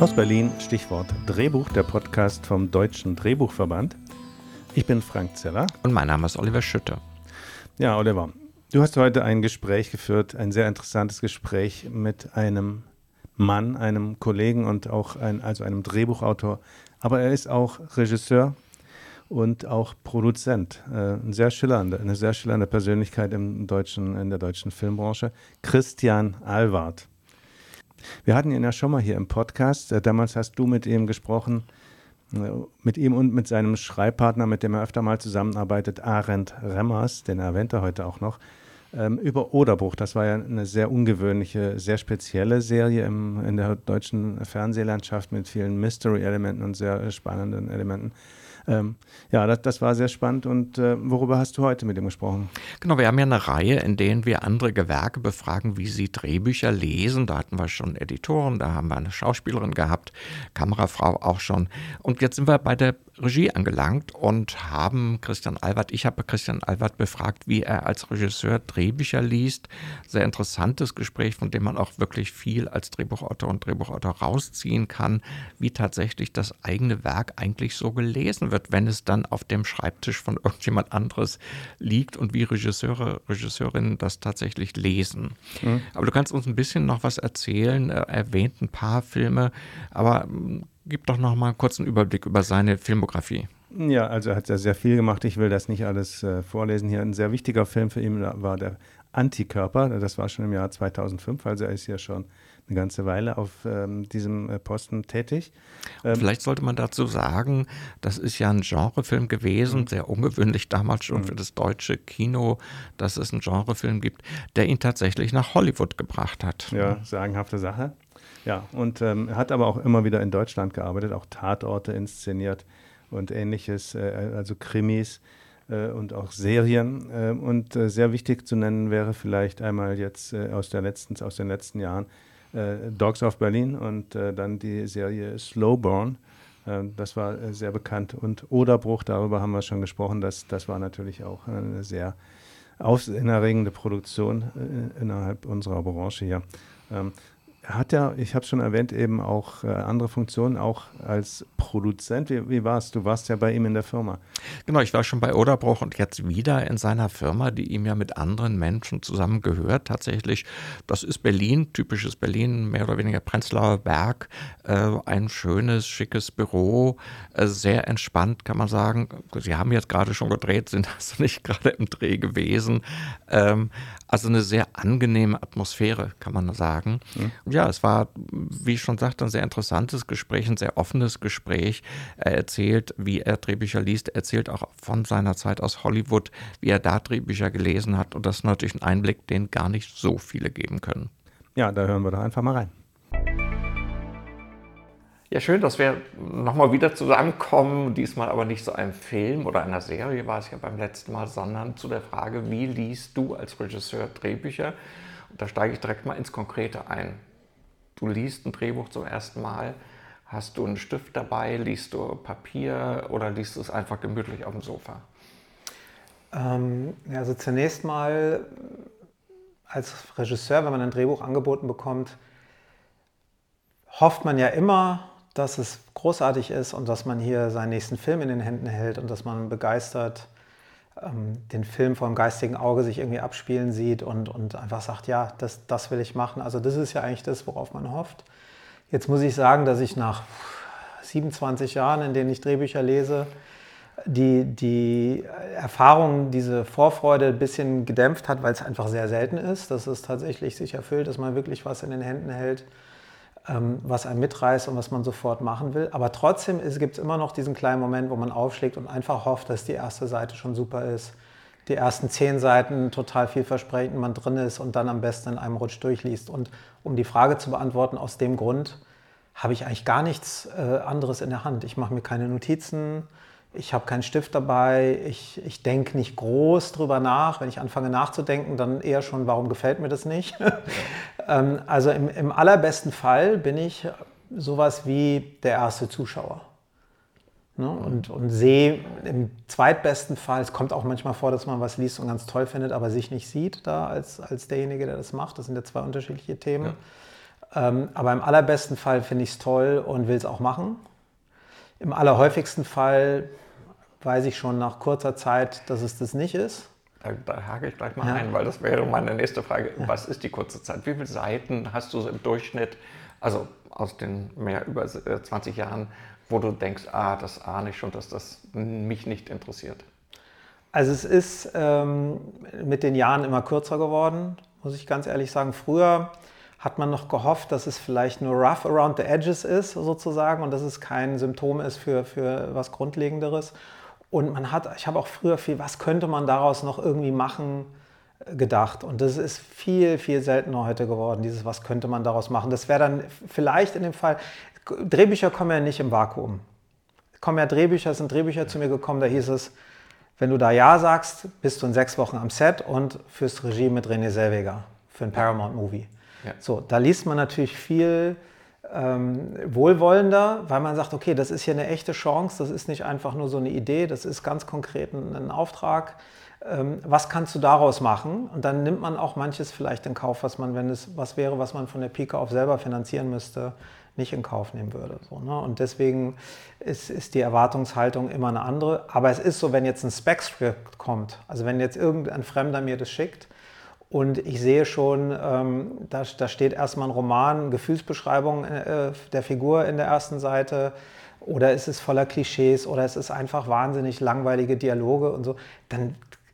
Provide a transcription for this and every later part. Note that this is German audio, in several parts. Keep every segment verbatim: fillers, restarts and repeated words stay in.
Aus Berlin, Stichwort Drehbuch, der Podcast vom Deutschen Drehbuchverband. Ich bin Frank Zeller. Und mein Name ist Oliver Schütte. Ja, Oliver, du hast heute ein Gespräch geführt, ein sehr interessantes Gespräch mit einem Mann, einem Kollegen und auch ein, also einem Drehbuchautor. Aber er ist auch Regisseur und auch Produzent. Äh, ein sehr schillernde, eine sehr schillernde Persönlichkeit im deutschen, in der deutschen Filmbranche. Christian Alward. Wir hatten ihn ja schon mal hier im Podcast. Damals hast du mit ihm gesprochen, mit ihm und mit seinem Schreibpartner, mit dem er öfter mal zusammenarbeitet, Arend Remmers, den erwähnt er heute auch noch, über Oderbruch. Das war ja eine sehr ungewöhnliche, sehr spezielle Serie im, in der deutschen Fernsehlandschaft mit vielen Mystery-Elementen und sehr spannenden Elementen. Ähm, ja, das, das war sehr spannend. Und äh, worüber hast du heute mit ihm gesprochen? Genau, wir haben ja eine Reihe, in denen wir andere Gewerke befragen, wie sie Drehbücher lesen. Da hatten wir schon Editoren, da haben wir eine Schauspielerin gehabt, Kamerafrau auch schon. Und jetzt sind wir bei der Regie angelangt und haben Christian Alward, ich habe Christian Alward befragt, wie er als Regisseur Drehbücher liest. Sehr interessantes Gespräch, von dem man auch wirklich viel als Drehbuchautor und Drehbuchautor rausziehen kann, wie tatsächlich das eigene Werk eigentlich so gelesen wird, wenn es dann auf dem Schreibtisch von irgendjemand anderes liegt und wie Regisseure, Regisseurinnen das tatsächlich lesen. Mhm. Aber du kannst uns ein bisschen noch was erzählen, er erwähnt ein paar Filme, aber gib doch noch mal einen kurzen Überblick über seine Filmografie. Ja, also er hat ja sehr viel gemacht. Ich will das nicht alles äh, vorlesen hier. Ein sehr wichtiger Film für ihn war der Antikörper. Das war schon im Jahr zweitausendfünf, also er ist ja schon eine ganze Weile auf ähm, diesem äh, Posten tätig. Ähm, Vielleicht sollte man dazu sagen, das ist ja ein Genrefilm gewesen, mhm. sehr ungewöhnlich damals schon mhm. für das deutsche Kino, dass es einen Genrefilm gibt, der ihn tatsächlich nach Hollywood gebracht hat. Ja, sagenhafte Sache. Ja, und ähm, er hat aber auch immer wieder in Deutschland gearbeitet, auch Tatorte inszeniert und ähnliches, äh, also Krimis äh, und auch Serien. Äh, und äh, sehr wichtig zu nennen wäre vielleicht einmal jetzt äh, aus, der letzten, aus den letzten Jahren äh, Dogs of Berlin und äh, dann die Serie Slowburn. Äh, das war äh, sehr bekannt. Und Oderbruch, darüber haben wir schon gesprochen, das, das war natürlich auch eine sehr aufsehenerregende Produktion äh, innerhalb unserer Branche hier. Ähm, Er hat ja, ich habe es schon erwähnt, eben auch äh, andere Funktionen, auch als Produzent. Wie, wie war es? Du warst ja bei ihm in der Firma. Genau, ich war schon bei Oderbruch und jetzt wieder in seiner Firma, die ihm ja mit anderen Menschen zusammen gehört. Tatsächlich, das ist Berlin, typisches Berlin, mehr oder weniger Prenzlauer Berg. Äh, ein schönes, schickes Büro, äh, sehr entspannt, kann man sagen. Sie haben jetzt gerade schon gedreht, sind also nicht gerade im Dreh gewesen. Ähm, also eine sehr angenehme Atmosphäre, kann man sagen. Mhm. Ja, es war, wie ich schon sagte, ein sehr interessantes Gespräch, ein sehr offenes Gespräch. Er erzählt, wie er Drehbücher liest, er erzählt auch von seiner Zeit aus Hollywood, wie er da Drehbücher gelesen hat. Und das ist natürlich ein Einblick, den gar nicht so viele geben können. Ja, da hören wir doch einfach mal rein. Ja, schön, dass wir nochmal wieder zusammenkommen. Diesmal aber nicht zu einem Film oder einer Serie war es ja beim letzten Mal, sondern zu der Frage, wie liest du als Regisseur Drehbücher? Und da steige ich direkt mal ins Konkrete ein. Du liest ein Drehbuch zum ersten Mal, hast du einen Stift dabei, liest du Papier oder liest du es einfach gemütlich auf dem Sofa? Ähm, also zunächst mal als Regisseur, wenn man ein Drehbuch angeboten bekommt, hofft man ja immer, dass es großartig ist und dass man hier seinen nächsten Film in den Händen hält und dass man begeistert ähm, den Film vor dem geistigen Auge sich irgendwie abspielen sieht und, und einfach sagt, ja, das, das will ich machen. Also das ist ja eigentlich das, worauf man hofft. Jetzt muss ich sagen, dass ich nach siebenundzwanzig Jahren, in denen ich Drehbücher lese, die, die Erfahrung, diese Vorfreude ein bisschen gedämpft hat, weil es einfach sehr selten ist, dass es tatsächlich sich erfüllt, dass man wirklich was in den Händen hält, was einen mitreißt und was man sofort machen will. Aber trotzdem gibt es immer noch diesen kleinen Moment, wo man aufschlägt und einfach hofft, dass die erste Seite schon super ist. Die ersten zehn Seiten total vielversprechend, man drin ist und dann am besten in einem Rutsch durchliest. Und um die Frage zu beantworten, aus dem Grund habe ich eigentlich gar nichts äh, anderes in der Hand. Ich mache mir keine Notizen, ich habe keinen Stift dabei, ich, ich denke nicht groß drüber nach. Wenn ich anfange nachzudenken, dann eher schon, warum gefällt mir das nicht? ähm, also im, im allerbesten Fall bin ich sowas wie der erste Zuschauer. Ne? Und, und sehe im zweitbesten Fall, es kommt auch manchmal vor, dass man was liest und ganz toll findet, aber sich nicht sieht da als, als derjenige, der das macht. Das sind ja zwei unterschiedliche Themen. Ähm, aber im allerbesten Fall finde ich es toll und will es auch machen. Im allerhäufigsten Fall weiß ich schon nach kurzer Zeit, dass es das nicht ist. Da, da hake ich gleich mal Ja. ein, weil das wäre meine nächste Frage. Ja. Was ist die kurze Zeit? Wie viele Seiten hast du so im Durchschnitt, also aus den mehr über zwanzig Jahren, wo du denkst, ah, das ahne ich schon, dass das mich nicht interessiert? Also es ist ähm, mit den Jahren immer kürzer geworden, muss ich ganz ehrlich sagen. Früher hat man noch gehofft, dass es vielleicht nur rough around the edges ist, sozusagen, und dass es kein Symptom ist für, für was Grundlegenderes. Und man hat, ich habe auch früher viel, was könnte man daraus noch irgendwie machen, gedacht. Und das ist viel, viel seltener heute geworden, dieses, was könnte man daraus machen. Das wäre dann vielleicht in dem Fall, Drehbücher kommen ja nicht im Vakuum. Kommen ja Drehbücher, es sind Drehbücher zu mir gekommen, da hieß es, wenn du da Ja sagst, bist du in sechs Wochen am Set und fürs Regie mit René Zellweger für einen Paramount-Movie. Ja. So, da liest man natürlich viel ähm, wohlwollender, weil man sagt, okay, das ist hier eine echte Chance, das ist nicht einfach nur so eine Idee, das ist ganz konkret ein, ein Auftrag. Ähm, was kannst du daraus machen? Und dann nimmt man auch manches vielleicht in Kauf, was man, wenn es was wäre, was man von der Pike auf selber finanzieren müsste, nicht in Kauf nehmen würde. So, ne? Und deswegen ist, ist die Erwartungshaltung immer eine andere. Aber es ist so, wenn jetzt ein Spec-Script kommt, also wenn jetzt irgendein Fremder mir das schickt und ich sehe schon, ähm, da, da steht erstmal ein Roman, Gefühlsbeschreibung äh, der Figur in der ersten Seite, oder es ist voller Klischees oder es ist einfach wahnsinnig langweilige Dialoge und so, dann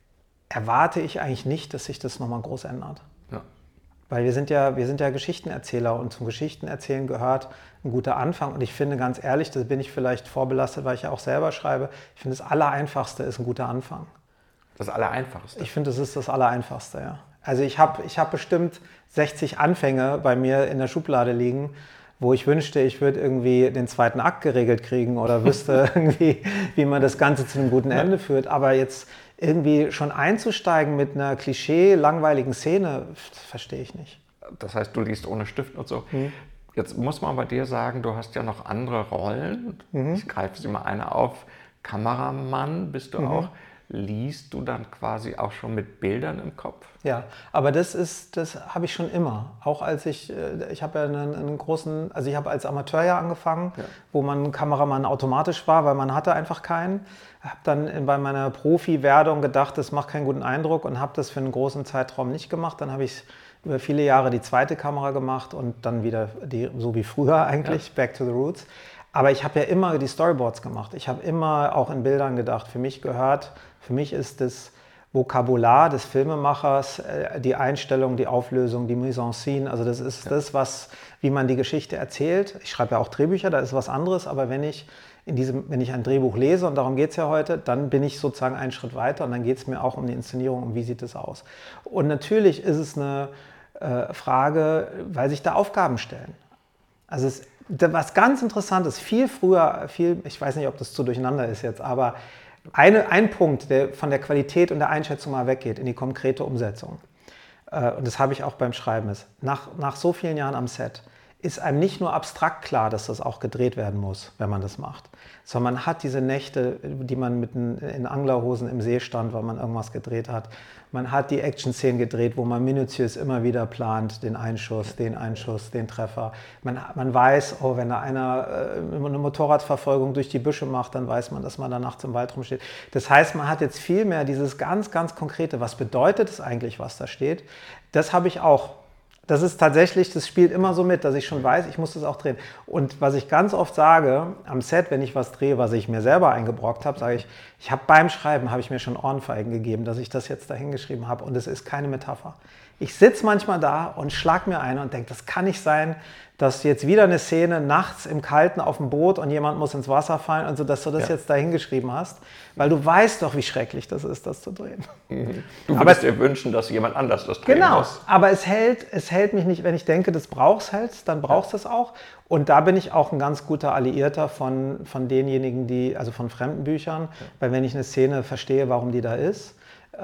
erwarte ich eigentlich nicht, dass sich das nochmal groß ändert. Ja. Weil wir sind ja, wir sind ja Geschichtenerzähler und zum Geschichtenerzählen gehört ein guter Anfang. Und ich finde ganz ehrlich, das bin ich vielleicht vorbelastet, weil ich ja auch selber schreibe, ich finde das Allereinfachste ist ein guter Anfang. Das Allereinfachste? Ich finde, das ist das Allereinfachste, ja. Also ich habe ich hab bestimmt sechzig Anfänge bei mir in der Schublade liegen, wo ich wünschte, ich würde irgendwie den zweiten Akt geregelt kriegen oder wüsste irgendwie, wie man das Ganze zu einem guten Ende führt. Aber jetzt irgendwie schon einzusteigen mit einer Klischee-langweiligen Szene, verstehe ich nicht. Das heißt, du liest ohne Stift und so. Mhm. Jetzt muss man bei dir sagen, du hast ja noch andere Rollen. Mhm. Ich greife sie mal eine auf. Kameramann bist du mhm. auch. Liest du dann quasi auch schon mit Bildern im Kopf? Ja, aber das ist, das habe ich schon immer. Auch als ich, ich habe ja einen, einen großen, also ich habe als Amateur ja angefangen, ja. wo man Kameramann automatisch war, weil man hatte einfach keinen. Habe dann bei meiner Profi-Werdung gedacht, das macht keinen guten Eindruck und habe das für einen großen Zeitraum nicht gemacht. Dann habe ich über viele Jahre die zweite Kamera gemacht und dann wieder die, so wie früher eigentlich, ja. Back to the Roots. Aber ich habe ja immer die Storyboards gemacht. Ich habe immer auch in Bildern gedacht. Für mich gehört, für mich ist das Vokabular des Filmemachers, die Einstellung, die Auflösung, die Mise en Scène. Also das ist ja. das, was, wie man die Geschichte erzählt. Ich schreibe ja auch Drehbücher, da ist was anderes. Aber wenn ich, in diesem, wenn ich ein Drehbuch lese, und darum geht es ja heute, dann bin ich sozusagen einen Schritt weiter. Und dann geht es mir auch um die Inszenierung, um wie sieht es aus. Und natürlich ist es eine äh, Frage, weil sich da Aufgaben stellen. Also es was ganz interessant ist, viel früher, viel, ich weiß nicht, ob das zu durcheinander ist jetzt, aber eine, ein Punkt, der von der Qualität und der Einschätzung mal weggeht in die konkrete Umsetzung, äh, und das habe ich auch beim Schreiben, ist, nach, nach so vielen Jahren am Set, ist einem nicht nur abstrakt klar, dass das auch gedreht werden muss, wenn man das macht, sondern man hat diese Nächte, die man mit in, in Anglerhosen im See stand, weil man irgendwas gedreht hat. Man hat die Action-Szenen gedreht, wo man minutiös immer wieder plant, den Einschuss, den Einschuss, den Treffer. Man, man weiß, oh, wenn da einer äh, eine Motorradverfolgung durch die Büsche macht, dann weiß man, dass man da nachts im Wald rumsteht. Das heißt, man hat jetzt viel mehr dieses ganz, ganz Konkrete, was bedeutet es eigentlich, was da steht. Das habe ich auch. Das ist tatsächlich, das spielt immer so mit, dass ich schon weiß, ich muss das auch drehen. Und was ich ganz oft sage am Set, wenn ich was drehe, was ich mir selber eingebrockt habe, sage ich, ich habe beim Schreiben, habe ich mir schon Ohrfeigen gegeben, dass ich das jetzt da hingeschrieben habe. Und es ist keine Metapher. Ich sitze manchmal da und schlag mir ein und denke, das kann nicht sein, dass jetzt wieder eine Szene nachts im Kalten auf dem Boot und jemand muss ins Wasser fallen und so, dass du das ja. jetzt da hingeschrieben hast, weil du weißt doch, wie schrecklich das ist, das zu drehen. Mhm. Du würdest dir wünschen, dass jemand anders das drehen genau, muss. Genau, aber es hält, es hält mich nicht, wenn ich denke, das brauchst halt, dann brauchst du ja. es auch. Und da bin ich auch ein ganz guter Alliierter von, von denjenigen, die, also von fremden Büchern, ja. weil wenn ich eine Szene verstehe, warum die da ist,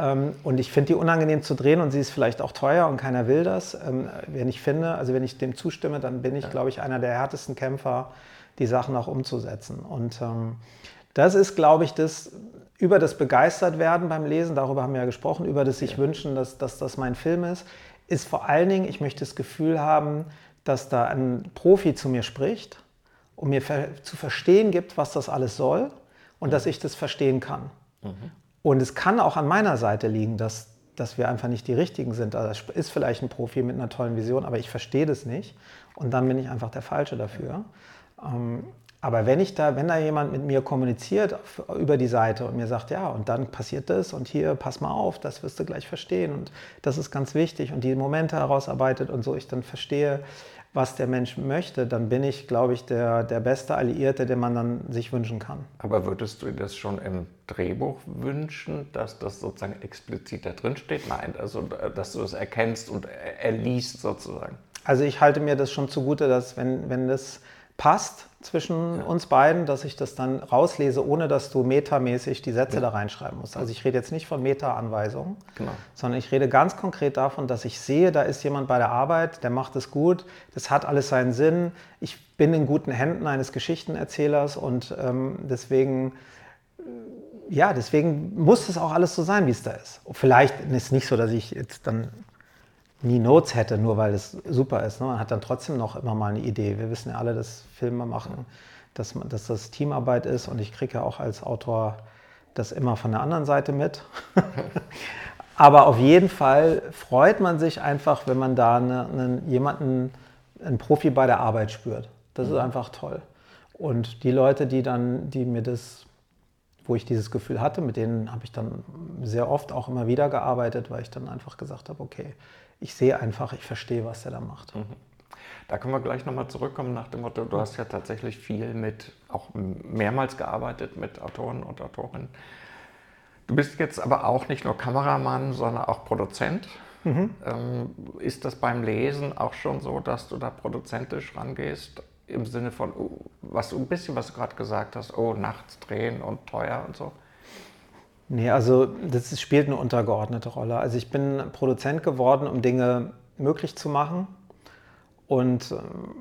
und ich finde die unangenehm zu drehen und sie ist vielleicht auch teuer und keiner will das. Wenn ich finde, also wenn ich dem zustimme, dann bin ich, ja. glaube ich, einer der härtesten Kämpfer, die Sachen auch umzusetzen. Und ähm, das ist, glaube ich, das über das Begeistertwerden beim Lesen, darüber haben wir ja gesprochen, über das sich ja. wünschen, dass, dass das mein Film ist, ist vor allen Dingen, ich möchte das Gefühl haben, dass da ein Profi zu mir spricht und mir ver- zu verstehen gibt, was das alles soll und mhm. dass ich das verstehen kann. Mhm. Und es kann auch an meiner Seite liegen, dass, dass wir einfach nicht die Richtigen sind. Also es ist vielleicht ein Profi mit einer tollen Vision, aber ich verstehe das nicht und dann bin ich einfach der Falsche dafür. Ähm, aber wenn ich da, wenn da jemand mit mir kommuniziert auf, über die Seite und mir sagt, ja, und dann passiert das und hier, pass mal auf, das wirst du gleich verstehen und das ist ganz wichtig und die Momente herausarbeitet und so ich dann verstehe, was der Mensch möchte, dann bin ich, glaube ich, der, der beste Alliierte, den man dann sich wünschen kann. Aber würdest du dir das schon im Drehbuch wünschen, dass das sozusagen explizit da drin steht? Nein, also dass du das erkennst und erliest sozusagen. Also ich halte mir das schon zugute, dass wenn, wenn das passt zwischen ja. uns beiden, dass ich das dann rauslese, ohne dass du metamäßig die Sätze ja. da reinschreiben musst. Also ich rede jetzt nicht von Meta-Anweisungen, genau. sondern ich rede ganz konkret davon, dass ich sehe, da ist jemand bei der Arbeit, der macht es gut, das hat alles seinen Sinn, ich bin in guten Händen eines Geschichtenerzählers und ähm, deswegen, ja, deswegen muss es auch alles so sein, wie es da ist. Vielleicht ist es nicht so, dass ich jetzt dann nie Notes hätte, nur weil es super ist. Ne? Man hat dann trotzdem noch immer mal eine Idee. Wir wissen ja alle, dass Filme machen, dass, man, dass das Teamarbeit ist und ich kriege ja auch als Autor das immer von der anderen Seite mit. Aber auf jeden Fall freut man sich einfach, wenn man da eine, eine, jemanden, einen Profi bei der Arbeit spürt. Das mhm. ist einfach toll. Und die Leute, die dann, die mir das, wo ich dieses Gefühl hatte, mit denen habe ich dann sehr oft auch immer wieder gearbeitet, weil ich dann einfach gesagt habe, okay, ich sehe einfach, ich verstehe, was der da macht. Mhm. Da können wir gleich nochmal zurückkommen nach dem Motto, du hast ja tatsächlich viel mit, auch mehrmals gearbeitet mit Autoren und Autorinnen. Du bist jetzt aber auch nicht nur Kameramann, sondern auch Produzent. Mhm. Ähm, ist das beim Lesen auch schon so, dass du da produzentisch rangehst? Im Sinne von, oh, was du ein bisschen, was du gerade gesagt hast, oh, nachts drehen und teuer und so? Nee, also das ist, spielt eine untergeordnete Rolle. Also ich bin Produzent geworden, um Dinge möglich zu machen. Und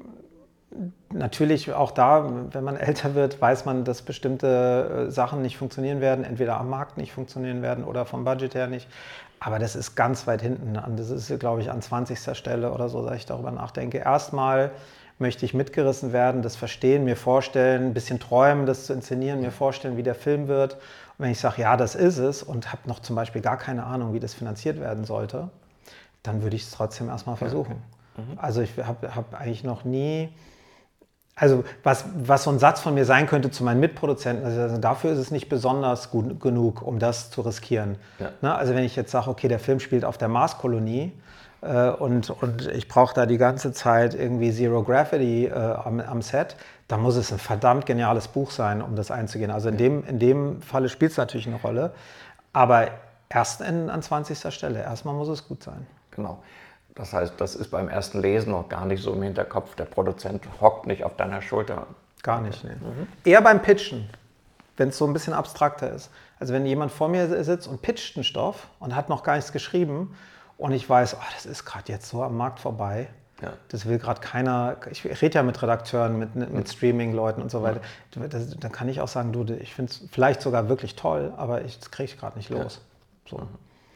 ähm, natürlich auch da, wenn man älter wird, weiß man, dass bestimmte äh, Sachen nicht funktionieren werden, entweder am Markt nicht funktionieren werden oder vom Budget her nicht. Aber das ist ganz weit hinten. Das ist, glaube ich, an zwanzigster Stelle oder so, dass ich darüber nachdenke. Erstmal möchte ich mitgerissen werden, das verstehen, mir vorstellen, ein bisschen träumen, das zu inszenieren, mir vorstellen, wie der Film wird. Und wenn ich sage, ja, das ist es und habe noch zum Beispiel gar keine Ahnung, wie das finanziert werden sollte, dann würde ich es trotzdem erstmal versuchen. Ja, okay. mhm. Also ich habe hab eigentlich noch nie, also was, was so ein Satz von mir sein könnte zu meinen Mitproduzenten, also dafür ist es nicht besonders gut genug, um das zu riskieren. Ja. Ne? Also wenn ich jetzt sage, okay, der Film spielt auf der Marskolonie, Und, und ich brauche da die ganze Zeit irgendwie Zero Gravity äh, am, am Set, da muss es ein verdammt geniales Buch sein, um das einzugehen. Also in dem, in dem Falle spielt es natürlich eine Rolle, aber erst in, an zwanzigster Stelle. Erstmal muss es gut sein. Genau. Das heißt, das ist beim ersten Lesen noch gar nicht so im Hinterkopf. Der Produzent hockt nicht auf deiner Schulter. Gar nicht, ne. Mhm. Eher beim Pitchen, wenn es so ein bisschen abstrakter ist. Also wenn jemand vor mir sitzt und pitcht einen Stoff und hat noch gar nichts geschrieben, und ich weiß, oh, das ist gerade jetzt so am Markt vorbei. Ja. Das will gerade keiner. Ich rede ja mit Redakteuren, mit, mit Streaming-Leuten und so weiter. Ja. Das, dann kann ich auch sagen, du, ich finde es vielleicht sogar wirklich toll, aber ich, das kriege ich gerade nicht los. Ja. So.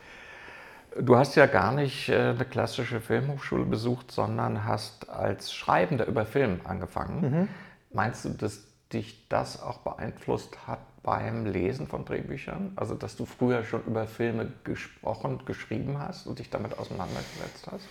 Du hast ja gar nicht äh, eine klassische Filmhochschule besucht, sondern hast als Schreibender über Film angefangen. Mhm. Meinst du, dass dich das auch beeinflusst hat beim Lesen von Drehbüchern? Also, dass du früher schon über Filme gesprochen, geschrieben hast und dich damit auseinandergesetzt hast?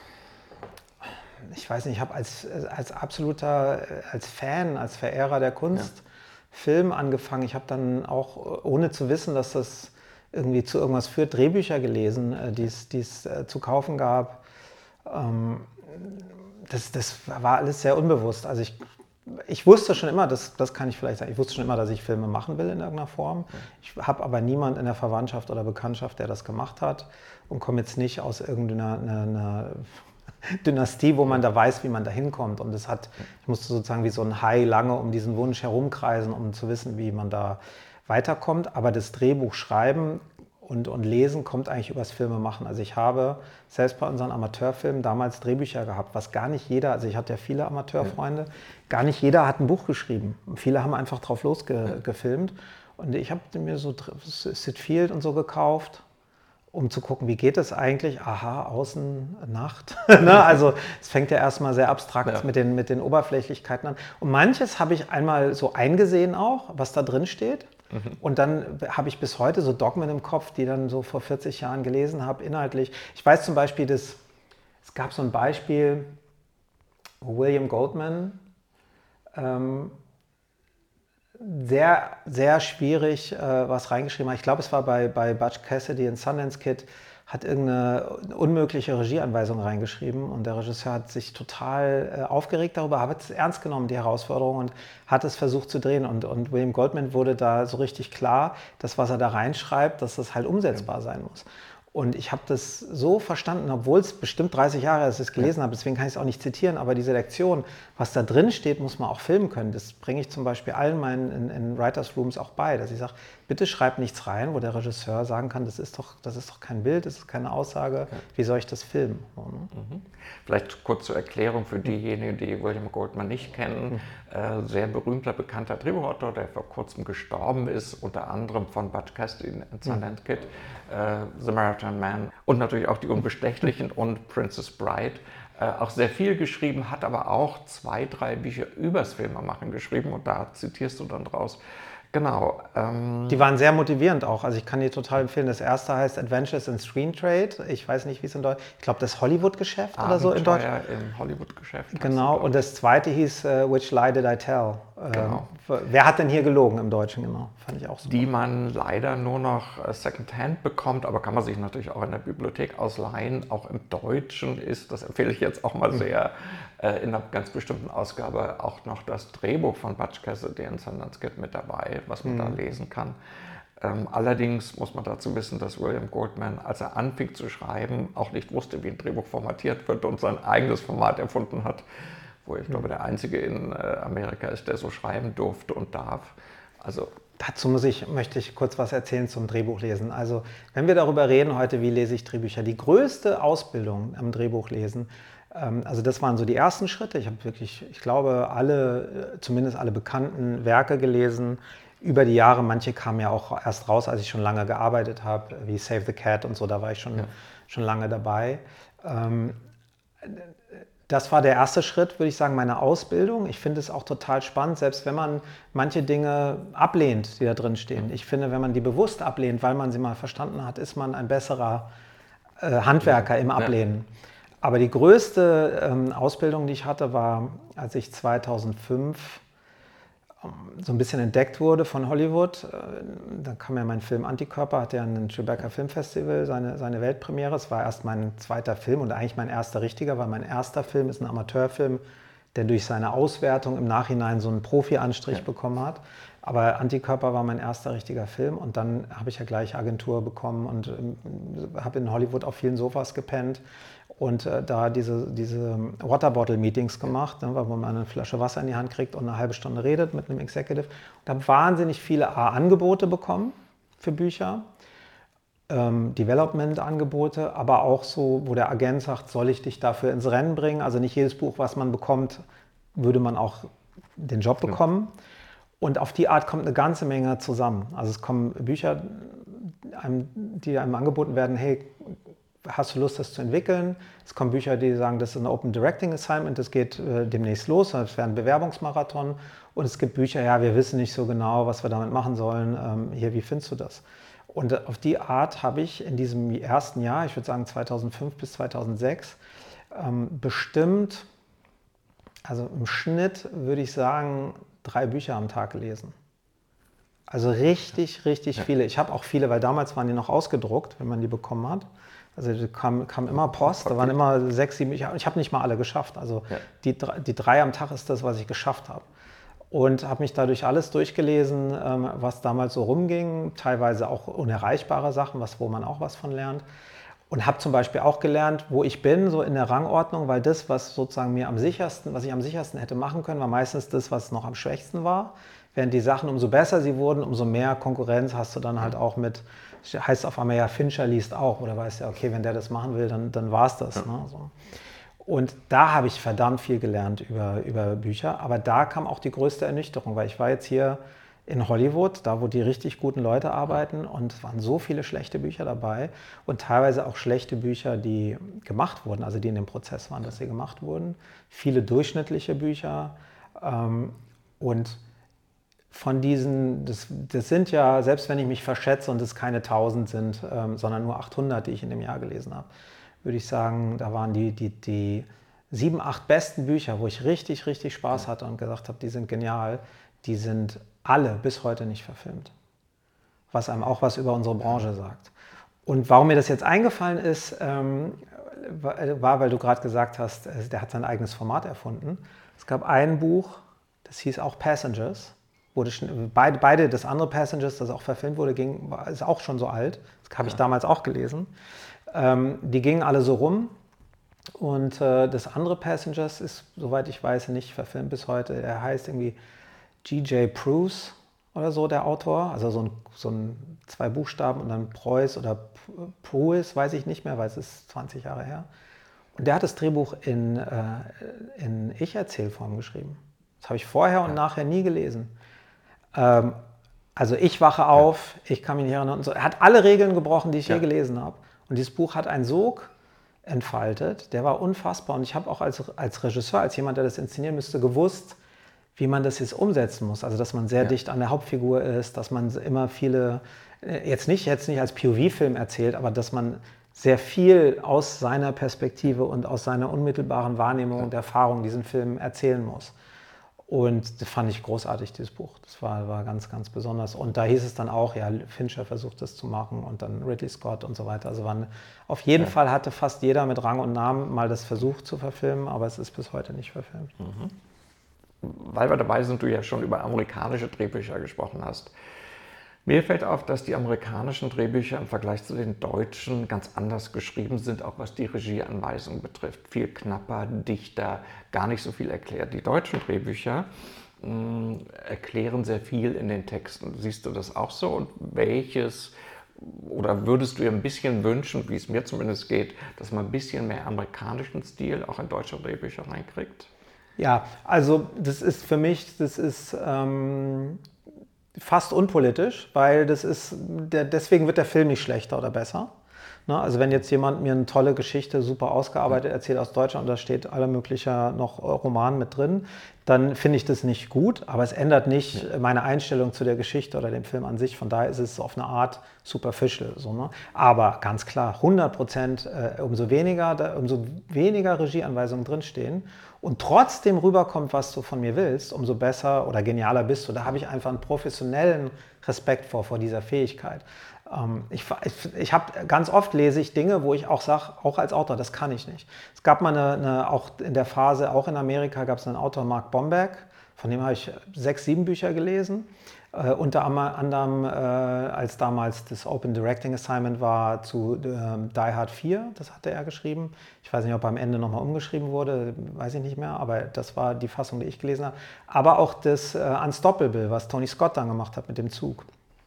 Ich weiß nicht, ich habe als, als absoluter, als Fan, als Verehrer der Kunst ja. Film angefangen. Ich habe dann auch, ohne zu wissen, dass das irgendwie zu irgendwas führt, Drehbücher gelesen, die es äh, zu kaufen gab. Ähm, das, das war alles sehr unbewusst. Also ich Ich wusste schon immer, das, das kann ich vielleicht sagen, ich wusste schon immer, dass ich Filme machen will in irgendeiner Form. Ich habe aber niemanden in der Verwandtschaft oder Bekanntschaft, der das gemacht hat und komme jetzt nicht aus irgendeiner einer, einer Dynastie, wo man da weiß, wie man da hinkommt. Und das hat, ich musste sozusagen wie so ein Hai lange um diesen Wunsch herumkreisen, um zu wissen, wie man da weiterkommt. Aber das Drehbuch schreiben und, und lesen kommt eigentlich übers Filme machen. Also ich habe selbst bei unseren Amateurfilmen damals Drehbücher gehabt, was gar nicht jeder, also ich hatte ja viele Amateurfreunde, gar nicht jeder hat ein Buch geschrieben. Viele haben einfach drauf losgefilmt. Und ich habe mir so Sid Field und so gekauft um zu gucken, wie geht es eigentlich? Aha, außen, Nacht. ne? Also es fängt ja erstmal sehr abstrakt ja. mit, den, mit den Oberflächlichkeiten an. Und manches habe ich einmal so eingesehen auch, was da drin steht. Mhm. Und dann habe ich bis heute so Dogmen im Kopf, die dann so vor vierzig Jahren gelesen habe, inhaltlich. Ich weiß zum Beispiel, dass, es gab so ein Beispiel, wo William Goldman ähm, sehr, sehr schwierig äh, was reingeschrieben hat. Ich glaube, es war bei, bei Butch Cassidy in Sundance Kid, hat irgendeine unmögliche Regieanweisung reingeschrieben und der Regisseur hat sich total äh, aufgeregt darüber, hat es ernst genommen, die Herausforderung, und hat es versucht zu drehen. Und, und William Goldman wurde da so richtig klar, dass was er da reinschreibt, dass das halt umsetzbar sein muss. Und ich habe das so verstanden, obwohl es bestimmt dreißig Jahre ist, dass ich es gelesen habe, deswegen kann ich es auch nicht zitieren, aber diese Lektion, was da drin steht, muss man auch filmen können. Das bringe ich zum Beispiel allen meinen in, in Writers Rooms auch bei, dass ich sage, bitte schreib nichts rein, wo der Regisseur sagen kann, das ist doch, das ist doch kein Bild, das ist keine Aussage, okay. Wie soll ich das filmen? Mhm. Vielleicht kurz zur Erklärung für diejenigen, die William Goldman nicht kennen. Mhm. Äh, sehr berühmter, bekannter Drehbuchautor, der vor kurzem gestorben ist, unter anderem von Butch Cassidy in Sundance Kid, äh, The Marathon Man und natürlich auch Die Unbestechlichen und Princess Bride. Äh, auch sehr viel geschrieben, hat aber auch zwei, drei Bücher übers Filmemachen geschrieben und da zitierst du dann draus. Genau. Ähm die waren sehr motivierend auch. Also ich kann die total empfehlen. Das erste heißt Adventures in Screen Trade. Ich weiß nicht, wie es in Deutsch. Ich glaube, das Hollywood-Geschäft oder so in Deutsch. im Hollywood-Geschäft. Genau. Und das zweite hieß uh, Which Lie Did I Tell? Genau. Ähm, wer hat denn hier gelogen im Deutschen? Genau. Fand ich auch super. Die man leider nur noch Secondhand bekommt, aber kann man sich natürlich auch in der Bibliothek ausleihen. Auch im Deutschen ist, das empfehle ich jetzt auch mal sehr, äh, in einer ganz bestimmten Ausgabe auch noch das Drehbuch von Butch Cassidy in Sundance Kid mit dabei, was man mhm. da lesen kann. Ähm, allerdings muss man dazu wissen, dass William Goldman, als er anfing zu schreiben, auch nicht wusste, wie ein Drehbuch formatiert wird und sein eigenes Format erfunden hat, wo ich mhm. glaube, der Einzige in äh, Amerika ist, der so schreiben durfte und darf. Also dazu muss ich, möchte ich kurz was erzählen zum Drehbuchlesen. Also wenn wir darüber reden heute, wie lese ich Drehbücher, die größte Ausbildung am Drehbuchlesen, ähm, also das waren so die ersten Schritte. Ich habe wirklich, ich glaube, alle, zumindest alle bekannten Werke gelesen, über die Jahre. Manche kamen ja auch erst raus, als ich schon lange gearbeitet habe, wie Save the Cat und so, da war ich schon, ja. schon lange dabei. Ähm, Das war der erste Schritt, würde ich sagen, meiner Ausbildung. Ich finde es auch total spannend, selbst wenn man manche Dinge ablehnt, die da drin stehen. Ich finde, wenn man die bewusst ablehnt, weil man sie mal verstanden hat, ist man ein besserer äh, Handwerker im Ablehnen. Ja. Aber die größte ähm, Ausbildung, die ich hatte, war, als ich zweitausendfünf so ein bisschen entdeckt wurde von Hollywood. Dann kam ja mein Film Antikörper, hatte ja ein Tribeca Filmfestival, seine, seine Weltpremiere. Es war erst mein zweiter Film und eigentlich mein erster richtiger, weil mein erster Film ist ein Amateurfilm, der durch seine Auswertung im Nachhinein so einen Profi-Anstrich ja. bekommen hat. Aber Antikörper war mein erster richtiger Film und dann habe ich ja gleich Agentur bekommen und äh, habe in Hollywood auf vielen Sofas gepennt und äh, da diese, diese Waterbottle-Meetings gemacht, ne, wo man eine Flasche Wasser in die Hand kriegt und eine halbe Stunde redet mit einem Executive. Und habe wahnsinnig viele A, Angebote bekommen für Bücher, ähm, Development-Angebote, aber auch so, wo der Agent sagt, soll ich dich dafür ins Rennen bringen? Also nicht jedes Buch, was man bekommt, würde man auch den Job bekommen. Ja. Und auf die Art kommt eine ganze Menge zusammen. Also es kommen Bücher, die einem angeboten werden, hey, hast du Lust, das zu entwickeln? Es kommen Bücher, die sagen, das ist ein Open Directing Assignment, das geht äh, demnächst los, das wäre ein Bewerbungsmarathon. Und es gibt Bücher, ja, wir wissen nicht so genau, was wir damit machen sollen. Ähm, hier, wie findest du das? Und äh, auf die Art habe ich in diesem ersten Jahr, ich würde sagen zweitausendfünf bis zweitausendsechs, ähm, bestimmt, also im Schnitt würde ich sagen, drei Bücher am Tag gelesen. Also richtig, richtig ja. viele. Ich habe auch viele, weil damals waren die noch ausgedruckt, wenn man die bekommen hat. Also da kam, kam immer Post, da waren immer sechs, sieben, ich habe nicht mal alle geschafft. Also ja. die, die drei am Tag ist das, was ich geschafft habe. Und habe mich dadurch alles durchgelesen, was damals so rumging, teilweise auch unerreichbare Sachen, was, wo man auch was von lernt. Und habe zum Beispiel auch gelernt, wo ich bin, so in der Rangordnung, weil das, was sozusagen mir am sichersten, was ich am sichersten hätte machen können, war meistens das, was noch am schwächsten war. Während die Sachen, umso besser sie wurden, umso mehr Konkurrenz hast du dann halt auch mit, heißt auf einmal ja, Fincher liest auch, oder weißt ja, okay, wenn der das machen will, dann, dann war es das. Ja. Ne, so. Und da habe ich verdammt viel gelernt über, über Bücher, aber da kam auch die größte Ernüchterung, weil ich war jetzt hier in Hollywood, da wo die richtig guten Leute arbeiten, und es waren so viele schlechte Bücher dabei und teilweise auch schlechte Bücher, die gemacht wurden, also die in dem Prozess waren, dass sie gemacht wurden. Viele durchschnittliche Bücher ähm, und von diesen, das, das sind ja, selbst wenn ich mich verschätze und es keine tausend sind, ähm, sondern nur achthundert, die ich in dem Jahr gelesen habe, würde ich sagen, da waren die, die, die sieben, acht besten Bücher, wo ich richtig, richtig Spaß hatte und gesagt habe, die sind genial, die sind alle bis heute nicht verfilmt. Was einem auch was über unsere Branche sagt. Und warum mir das jetzt eingefallen ist, ähm, war, weil du gerade gesagt hast, der hat sein eigenes Format erfunden. Es gab ein Buch, das hieß auch Passengers. Wurde schon, beide, beide, das andere Passengers, das auch verfilmt wurde, ging, ist auch schon so alt. Das habe ich ja. damals auch gelesen. Ähm, die gingen alle so rum. Und äh, das andere Passengers ist, soweit ich weiß, nicht verfilmt bis heute. Er heißt irgendwie G J Preuss oder so, der Autor. Also so ein, so ein zwei Buchstaben und dann Preuss oder Preuss, weiß ich nicht mehr, weil es ist zwanzig Jahre her. Und der hat das Drehbuch in, äh, in Ich-Erzählform geschrieben. Das habe ich vorher und ja. nachher nie gelesen. Ähm, also ich wache auf, ja. ich kann mich nicht erinnern und so. Er hat alle Regeln gebrochen, die ich ja. je gelesen habe. Und dieses Buch hat einen Sog entfaltet, der war unfassbar. Und ich habe auch als, als Regisseur, als jemand, der das inszenieren müsste, gewusst, wie man das jetzt umsetzen muss. Also dass man sehr ja. dicht an der Hauptfigur ist, dass man immer viele, jetzt nicht, jetzt nicht als P O V-Film erzählt, aber dass man sehr viel aus seiner Perspektive und aus seiner unmittelbaren Wahrnehmung ja. und Erfahrung diesen Film erzählen muss. Und das fand ich großartig, dieses Buch. Das war, war ganz, ganz besonders. Und da hieß es dann auch, ja, Fincher versucht das zu machen und dann Ridley Scott und so weiter. Also waren, auf jeden ja. Fall hatte fast jeder mit Rang und Namen mal das versucht zu verfilmen, aber es ist bis heute nicht verfilmt. Mhm. Weil wir dabei sind, du ja schon über amerikanische Drehbücher gesprochen hast. Mir fällt auf, dass die amerikanischen Drehbücher im Vergleich zu den deutschen ganz anders geschrieben sind, auch was die Regieanweisung betrifft. Viel knapper, dichter, gar nicht so viel erklärt. Die deutschen Drehbücher mh, erklären sehr viel in den Texten. Siehst du das auch so? Und welches, oder würdest du dir ein bisschen wünschen, wie es mir zumindest geht, dass man ein bisschen mehr amerikanischen Stil auch in deutsche Drehbücher reinkriegt? Ja, also das ist für mich, das ist ähm, fast unpolitisch, weil das ist, der, deswegen wird der Film nicht schlechter oder besser. Ne? Also wenn jetzt jemand mir eine tolle Geschichte, super ausgearbeitet erzählt aus Deutschland und da steht aller möglicher noch Roman mit drin, dann finde ich das nicht gut, aber es ändert nicht ja. meine Einstellung zu der Geschichte oder dem Film an sich. Von daher ist es auf eine Art superficial. So, ne? Aber ganz klar, hundert Prozent, äh, umso weniger, da, umso weniger Regieanweisungen drinstehen und trotzdem rüberkommt, was du von mir willst, umso besser oder genialer bist du. Da habe ich einfach einen professionellen Respekt vor, vor dieser Fähigkeit. Ähm, ich ich, ich habe ganz oft lese ich Dinge, wo ich auch sage, auch als Autor, das kann ich nicht. Es gab mal eine, eine auch in der Phase, auch in Amerika, gab es einen Autor, Mark Bomberg, von dem habe ich sechs, sieben Bücher gelesen. Äh, unter anderem, äh, als damals das Open Directing Assignment war zu äh, Die Hard vier, das hatte er geschrieben. Ich weiß nicht, ob er am Ende nochmal umgeschrieben wurde, weiß ich nicht mehr, aber das war die Fassung, die ich gelesen habe. Aber auch das äh, Unstoppable, was Tony Scott dann gemacht hat mit dem Zug.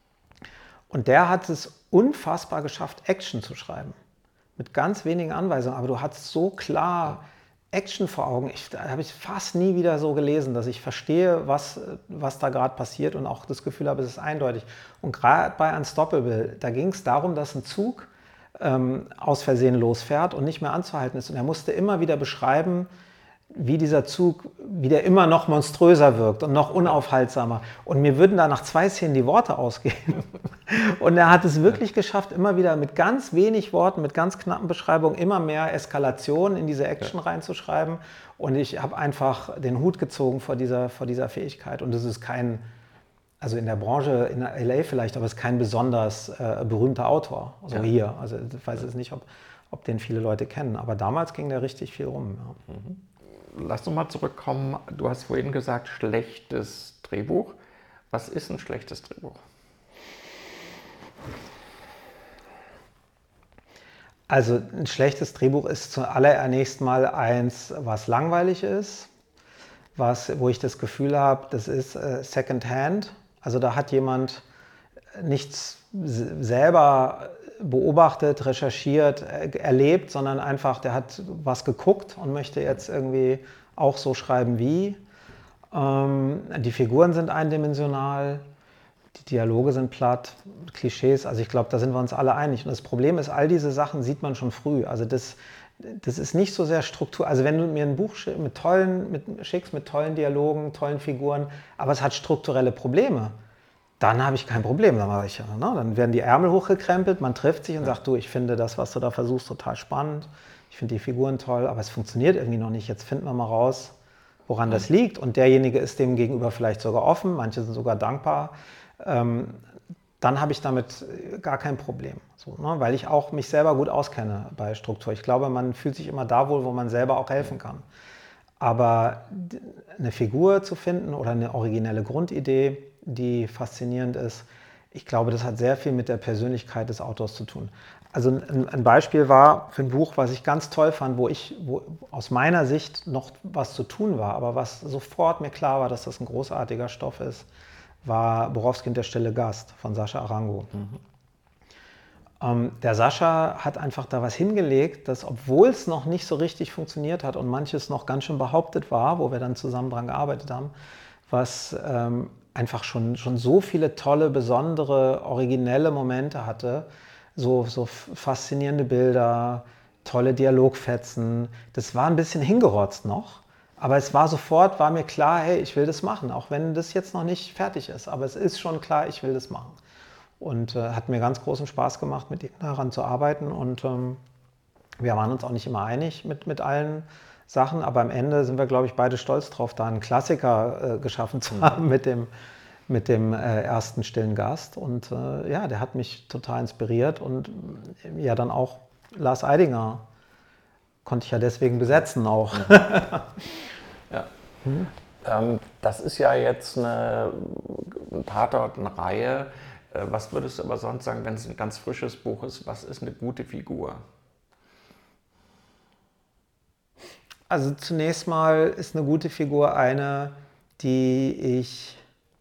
Und der hat es unfassbar geschafft, Action zu schreiben. Mit ganz wenigen Anweisungen, aber du hattest so klar Action vor Augen. Ich, da habe ich fast nie wieder so gelesen, dass ich verstehe, was, was da gerade passiert und auch das Gefühl habe, es ist eindeutig. Und gerade bei Unstoppable, da ging es darum, dass ein Zug ähm, aus Versehen losfährt und nicht mehr anzuhalten ist. Und er musste immer wieder beschreiben, wie dieser Zug, wie der immer noch monströser wirkt und noch unaufhaltsamer. Und mir würden da nach zwei Szenen die Worte ausgehen. Und er hat es wirklich geschafft, immer wieder mit ganz wenig Worten, mit ganz knappen Beschreibungen, immer mehr Eskalation in diese Action ja. reinzuschreiben. Und ich habe einfach den Hut gezogen vor dieser, vor dieser Fähigkeit. Und es ist kein, also in der Branche, in L A vielleicht, aber es ist kein besonders äh, berühmter Autor. Also ja. hier. Also ich weiß jetzt nicht, ob, ob den viele Leute kennen. Aber damals ging der richtig viel rum. Ja. Mhm. Lass uns mal zurückkommen. Du hast vorhin gesagt, schlechtes Drehbuch. Was ist ein schlechtes Drehbuch? Also ein schlechtes Drehbuch ist zuallererst mal eins, was langweilig ist, was, wo ich das Gefühl habe, das ist äh, Secondhand. Also da hat jemand nichts selber beobachtet, recherchiert, erlebt, sondern einfach, der hat was geguckt und möchte jetzt irgendwie auch so schreiben wie. Ähm, die Figuren sind eindimensional. die Dialoge sind platt, Klischees, also ich glaube, da sind wir uns alle einig. Und das Problem ist, all diese Sachen sieht man schon früh. Also das, das ist nicht so sehr Struktur. Also wenn du mir ein Buch mit tollen, mit, schickst, mit tollen Dialogen, tollen Figuren, aber es hat strukturelle Probleme, dann habe ich kein Problem. Dann, mache ich, ne? Dann werden die Ärmel hochgekrempelt, man trifft sich und sagt, du, ich finde das, was du da versuchst, total spannend. Ich finde die Figuren toll, aber es funktioniert irgendwie noch nicht. Jetzt finden wir mal raus, woran das liegt. Und derjenige ist dem gegenüber vielleicht sogar offen, manche sind sogar dankbar. Ähm, dann habe ich damit gar kein Problem. So, ne? Weil ich auch mich selber gut auskenne bei Struktur. Ich glaube, man fühlt sich immer da wohl, wo man selber auch helfen kann. Aber eine Figur zu finden oder eine originelle Grundidee, die faszinierend ist, ich glaube, das hat sehr viel mit der Persönlichkeit des Autors zu tun. Also ein, ein Beispiel war für ein Buch, was ich ganz toll fand, wo ich wo aus meiner Sicht noch was zu tun war, aber was sofort mir klar war, dass das ein großartiger Stoff ist, war Borowski und der stille Gast von Sascha Arango. Mhm. Ähm, der Sascha hat einfach da was hingelegt, dass, obwohl es noch nicht so richtig funktioniert hat und manches noch ganz schön behauptet war, wo wir dann zusammen dran gearbeitet haben, was ähm, einfach schon, schon so viele tolle, besondere, originelle Momente hatte, so, so faszinierende Bilder, tolle Dialogfetzen. Das war ein bisschen hingerotzt noch, aber es war sofort, war mir klar, hey, ich will das machen, auch wenn das jetzt noch nicht fertig ist, aber es ist schon klar, ich will das machen. Und äh, hat mir ganz großen Spaß gemacht, mit ihm daran zu arbeiten und ähm, wir waren uns auch nicht immer einig mit, mit allen Sachen, aber am Ende sind wir, glaube ich, beide stolz drauf, da einen Klassiker äh, geschaffen zu haben mit dem, mit dem äh, ersten stillen Gast. Und äh, ja, der hat mich total inspiriert und äh, ja, dann auch Lars Eidinger konnte ich ja deswegen besetzen auch. Ja. Hm. Ähm, das ist ja jetzt eine, ein Tatort, eine Reihe. Äh, was würdest du aber sonst sagen, wenn es ein ganz frisches Buch ist, was ist eine gute Figur? Also zunächst mal ist eine gute Figur eine, die ich,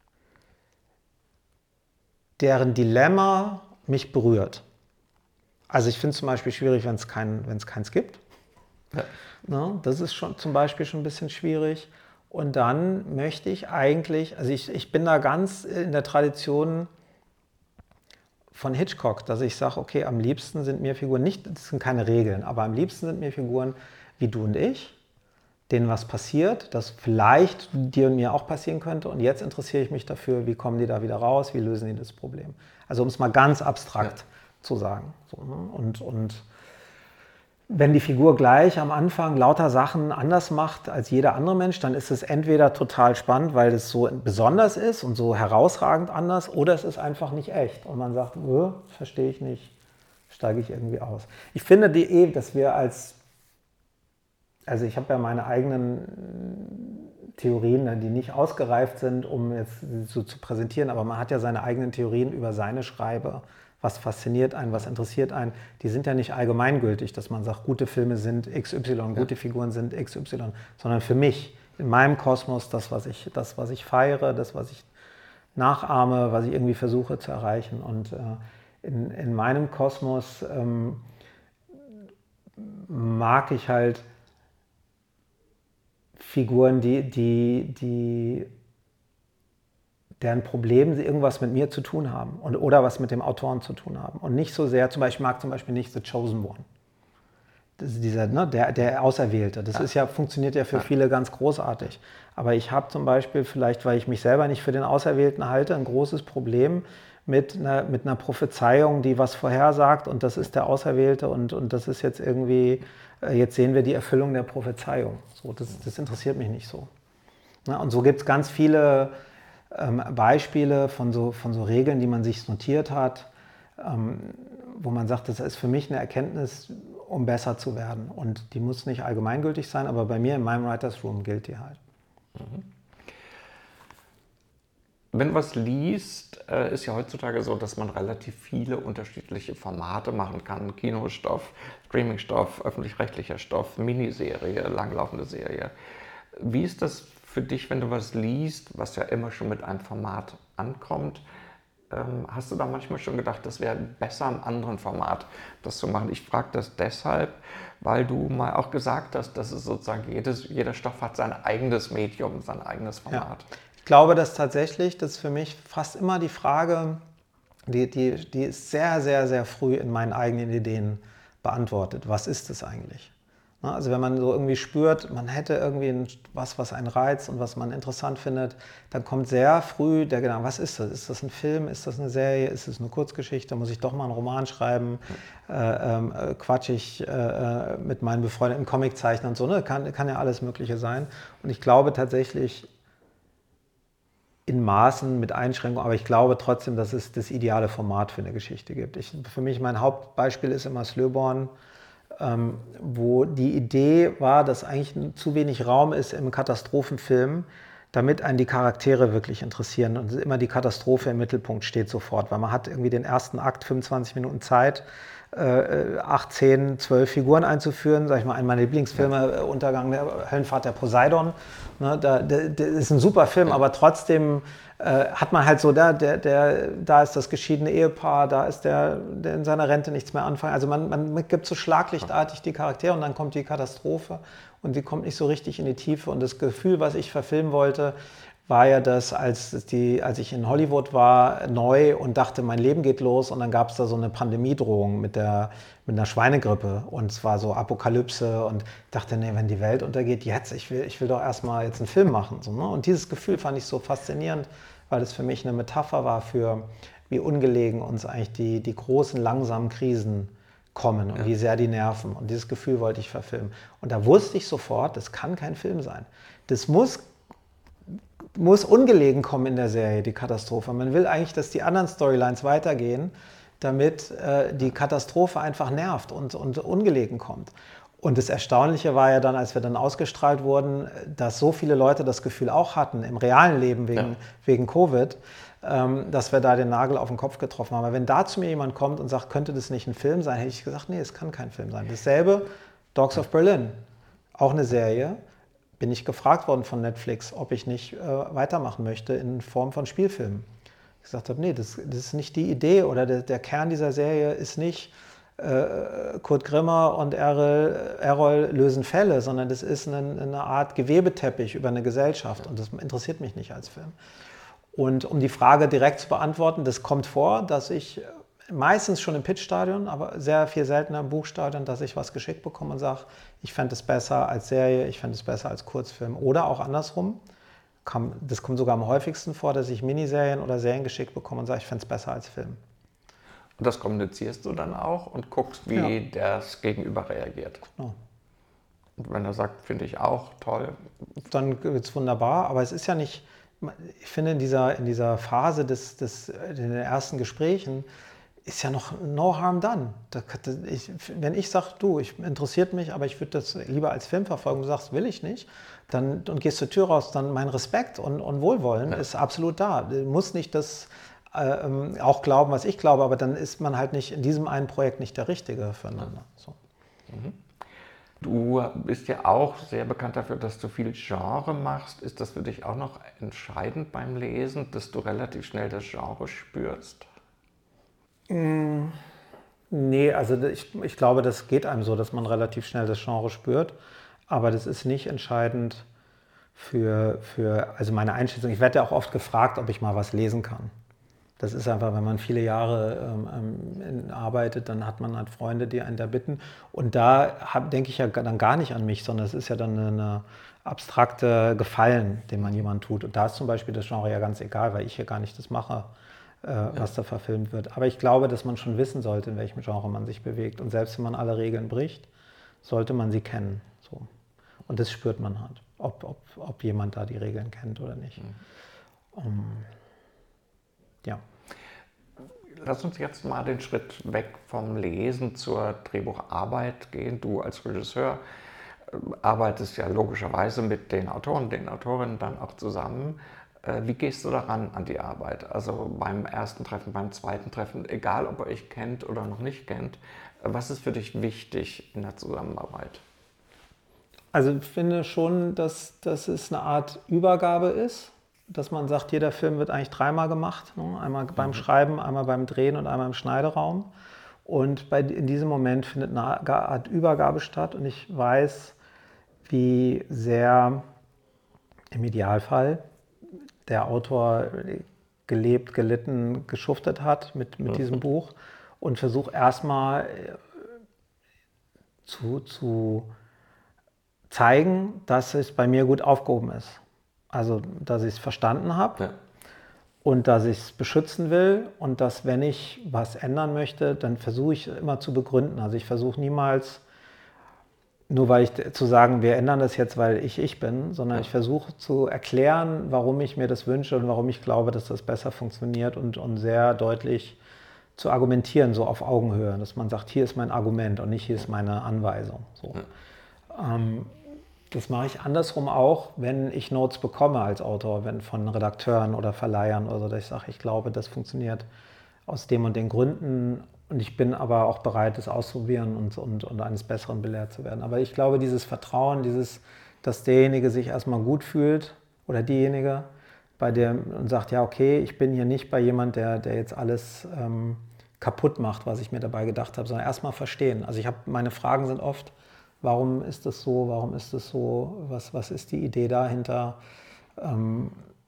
deren Dilemma mich berührt. Also ich finde es zum Beispiel schwierig, wenn es kein, wenn es keins gibt. Ja. Ne, das ist schon zum Beispiel schon ein bisschen schwierig. Und dann möchte ich eigentlich, also ich, ich bin da ganz in der Tradition von Hitchcock, dass ich sage, okay, am liebsten sind mir Figuren, nicht, das sind keine Regeln, aber am liebsten sind mir Figuren wie du und ich, denen was passiert, das vielleicht dir und mir auch passieren könnte und jetzt interessiere ich mich dafür, wie kommen die da wieder raus, wie lösen die das Problem. Also um es mal ganz abstrakt ja. zu sagen. So, ne? und, und wenn die Figur gleich am Anfang lauter Sachen anders macht als jeder andere Mensch, dann ist es entweder total spannend, weil es so besonders ist und so herausragend anders, oder es ist einfach nicht echt. Und man sagt, öh, verstehe ich nicht, steige ich irgendwie aus. Ich finde die eh, dass wir als, also ich habe ja meine eigenen Theorien, die nicht ausgereift sind, um jetzt so zu präsentieren, aber man hat ja seine eigenen Theorien über seine Schreiber. Was fasziniert einen, was interessiert einen, die sind ja nicht allgemeingültig, dass man sagt, gute Filme sind X Y, gute ja. Figuren sind X Y, sondern für mich, in meinem Kosmos, das, was ich, das, was ich feiere, das, was ich nachahme, was ich irgendwie versuche zu erreichen. Und äh, in, in meinem Kosmos ähm, mag ich halt Figuren, die, die, die deren Probleme irgendwas mit mir zu tun haben und, oder was mit dem Autoren zu tun haben. Und nicht so sehr, zum Beispiel, ich mag zum Beispiel nicht The Chosen One. Das ist dieser, ne, der, der Auserwählte. Das ja. Ist ja, funktioniert ja für ja. viele ganz großartig. Aber ich habe zum Beispiel, vielleicht weil ich mich selber nicht für den Auserwählten halte, ein großes Problem mit einer, mit einer Prophezeiung, die was vorhersagt und das ist der Auserwählte und, und das ist jetzt irgendwie, jetzt sehen wir die Erfüllung der Prophezeiung. So, das, das interessiert mich nicht so. Na, und so gibt es ganz viele Ähm, Beispiele von so, von so Regeln, die man sich notiert hat, ähm, wo man sagt, das ist für mich eine Erkenntnis, um besser zu werden. Und die muss nicht allgemeingültig sein, aber bei mir in meinem Writers Room gilt die halt. Mhm. Wenn du was liest, äh, ist ja heutzutage so, dass man relativ viele unterschiedliche Formate machen kann. Kinostoff, Streamingstoff, öffentlich-rechtlicher Stoff, Miniserie, langlaufende Serie. Wie ist das für dich, wenn du was liest, was ja immer schon mit einem Format ankommt? Ähm, hast du da manchmal schon gedacht, das wäre besser im anderen Format, das zu machen? Ich frage das deshalb, weil du mal auch gesagt hast, dass es sozusagen jedes, jeder Stoff hat sein eigenes Medium, sein eigenes Format. Ja. Ich glaube, dass tatsächlich, das ist für mich fast immer die Frage, die, die, die ist sehr, sehr, sehr früh in meinen eigenen Ideen beantwortet. Was ist es eigentlich? Also wenn man so irgendwie spürt, man hätte irgendwie was, was einen reizt und was man interessant findet, dann kommt sehr früh der Gedanke, was ist das? Ist das ein Film? Ist das eine Serie? Ist das eine Kurzgeschichte? Muss ich doch mal einen Roman schreiben? Äh, äh, quatsch ich äh, mit meinen befreundeten Comiczeichnern und so? Ne? Kann, kann ja alles Mögliche sein. Und ich glaube tatsächlich in Maßen mit Einschränkungen, aber ich glaube trotzdem, dass es das ideale Format für eine Geschichte gibt. Ich, für mich, mein Hauptbeispiel ist immer Slöborn, Ähm, wo die Idee war, dass eigentlich zu wenig Raum ist im Katastrophenfilm, damit einen die Charaktere wirklich interessieren und immer die Katastrophe im Mittelpunkt steht sofort, weil man hat irgendwie den ersten Akt, fünfundzwanzig Minuten Zeit, äh, acht, zehn, zwölf Figuren einzuführen, sag ich mal, einen meiner Lieblingsfilme, ja. Untergang der Höllenfahrt der Poseidon, ne, da, der, der ist ein super Film, ja. Aber trotzdem äh, hat man halt so, da, der, der, da ist das geschiedene Ehepaar, da ist der, der in seiner Rente nichts mehr anfangen, also man, man gibt so schlaglichtartig die Charaktere und dann kommt die Katastrophe und die kommt nicht so richtig in die Tiefe und das Gefühl, was ich verfilmen wollte, war ja das, als, die, als ich in Hollywood war, neu und dachte, mein Leben geht los und dann gab es da so eine Pandemiedrohung mit, der, mit einer Schweinegrippe und es war so Apokalypse und ich dachte, nee, wenn die Welt untergeht, jetzt, ich will, ich will doch erstmal jetzt einen Film machen. So, ne? Und dieses Gefühl fand ich so faszinierend, weil es für mich eine Metapher war für, wie ungelegen uns eigentlich die, die großen, langsamen Krisen kommen und ja. Wie sehr die nerven. Und dieses Gefühl wollte ich verfilmen. Und da wusste ich sofort, das kann kein Film sein. Das muss muss ungelegen kommen in der Serie, die Katastrophe. Man will eigentlich, dass die anderen Storylines weitergehen, damit äh, die Katastrophe einfach nervt und, und ungelegen kommt. Und das Erstaunliche war ja dann, als wir dann ausgestrahlt wurden, dass so viele Leute das Gefühl auch hatten, im realen Leben wegen, ja. wegen Covid, ähm, dass wir da den Nagel auf den Kopf getroffen haben. Aber wenn da zu mir jemand kommt und sagt, könnte das nicht ein Film sein, hätte ich gesagt, nee, es kann kein Film sein. Dasselbe, Dogs of Berlin, auch eine Serie. Bin ich gefragt worden von Netflix, ob ich nicht äh, weitermachen möchte in Form von Spielfilmen. Ich gesagt habe, nee, das, das ist nicht die Idee oder der, der Kern dieser Serie ist nicht äh, Kurt Grimmer und Errol, Errol lösen Fälle, sondern das ist eine, eine Art Gewebeteppich über eine Gesellschaft und das interessiert mich nicht als Film. Und um die Frage direkt zu beantworten, das kommt vor, dass ich meistens schon im Pitchstadion, aber sehr viel seltener im Buchstadion, dass ich was geschickt bekomme und sage, ich fände es besser als Serie, ich fände es besser als Kurzfilm oder auch andersrum. Das kommt sogar am häufigsten vor, dass ich Miniserien oder Serien geschickt bekomme und sage, ich fände es besser als Film. Und das kommunizierst du dann auch und guckst, wie ja. das Gegenüber reagiert. Genau. Und wenn er sagt, finde ich auch toll. Dann wird es wunderbar, aber es ist ja nicht, ich finde in dieser, in dieser Phase des, des, in den ersten Gesprächen, ist ja noch no harm done. Ich, wenn ich sage, du, ich interessiert mich, aber ich würde das lieber als Film verfolgen, du sagst, will ich nicht, dann und gehst zur Tür raus, dann mein Respekt und, und Wohlwollen ja. ist absolut da. Du musst nicht das äh, auch glauben, was ich glaube, aber dann ist man halt nicht in diesem einen Projekt nicht der Richtige füreinander. So. Mhm. Du bist ja auch sehr bekannt dafür, dass du viel Genre machst. Ist das für dich auch noch entscheidend beim Lesen, dass du relativ schnell das Genre spürst? Nee, also ich, ich glaube, das geht einem so, dass man relativ schnell das Genre spürt, aber das ist nicht entscheidend für, für also meine Einschätzung. Ich werde ja auch oft gefragt, ob ich mal was lesen kann. Das ist einfach, wenn man viele Jahre ähm, arbeitet, dann hat man halt Freunde, die einen da bitten. Und da hab, denke ich ja dann gar nicht an mich, sondern es ist ja dann eine, eine abstrakte Gefallen, den man jemandem tut. Und da ist zum Beispiel das Genre ja ganz egal, weil ich hier gar nicht das mache, äh, ja. was da verfilmt wird. Aber ich glaube, dass man schon wissen sollte, in welchem Genre man sich bewegt. Und selbst wenn man alle Regeln bricht, sollte man sie kennen. So. Und das spürt man halt, ob, ob, ob jemand da die Regeln kennt oder nicht. Mhm. Um, ja. Lass uns jetzt mal den Schritt weg vom Lesen zur Drehbucharbeit gehen. Du als Regisseur arbeitest ja logischerweise mit den Autoren, den Autorinnen dann auch zusammen. Wie gehst du daran an die Arbeit? Also beim ersten Treffen, beim zweiten Treffen, egal ob ihr euch kennt oder noch nicht kennt, was ist für dich wichtig in der Zusammenarbeit? Also ich finde schon, dass, dass es eine Art Übergabe ist. Dass man sagt, jeder Film wird eigentlich dreimal gemacht. Ne? Einmal beim mhm. Schreiben, einmal beim Drehen und einmal im Schneideraum. Und bei, in diesem Moment findet eine Art Übergabe statt. Und ich weiß, wie sehr im Idealfall der Autor gelebt, gelitten, geschuftet hat mit, mit diesem Buch und versuche erstmal zu, zu zeigen, dass es bei mir gut aufgehoben ist. Also, dass ich es verstanden habe. Ja. Und dass ich es beschützen will und dass, wenn ich was ändern möchte, dann versuche ich immer zu begründen. Also ich versuche niemals, nur weil ich zu sagen, wir ändern das jetzt, weil ich ich bin, sondern ich versuche zu erklären, warum ich mir das wünsche und warum ich glaube, dass das besser funktioniert und, und sehr deutlich zu argumentieren, so auf Augenhöhe, dass man sagt, hier ist mein Argument und nicht hier ist meine Anweisung. So. Ja. Ähm, Das mache ich andersrum auch, wenn ich Notes bekomme als Autor, wenn von Redakteuren oder Verleihern oder so, dass ich sage, ich glaube, das funktioniert aus dem und den Gründen und ich bin aber auch bereit, das auszuprobieren und, und, und eines Besseren belehrt zu werden. Aber ich glaube, dieses Vertrauen, dieses, dass derjenige sich erstmal gut fühlt oder diejenige, bei dem und sagt, ja okay, ich bin hier nicht bei jemand, der, der jetzt alles ähm, kaputt macht, was ich mir dabei gedacht habe, sondern erstmal verstehen. Also ich habe, meine Fragen sind oft, warum ist das so, warum ist das so, was, was ist die Idee dahinter? Ähm,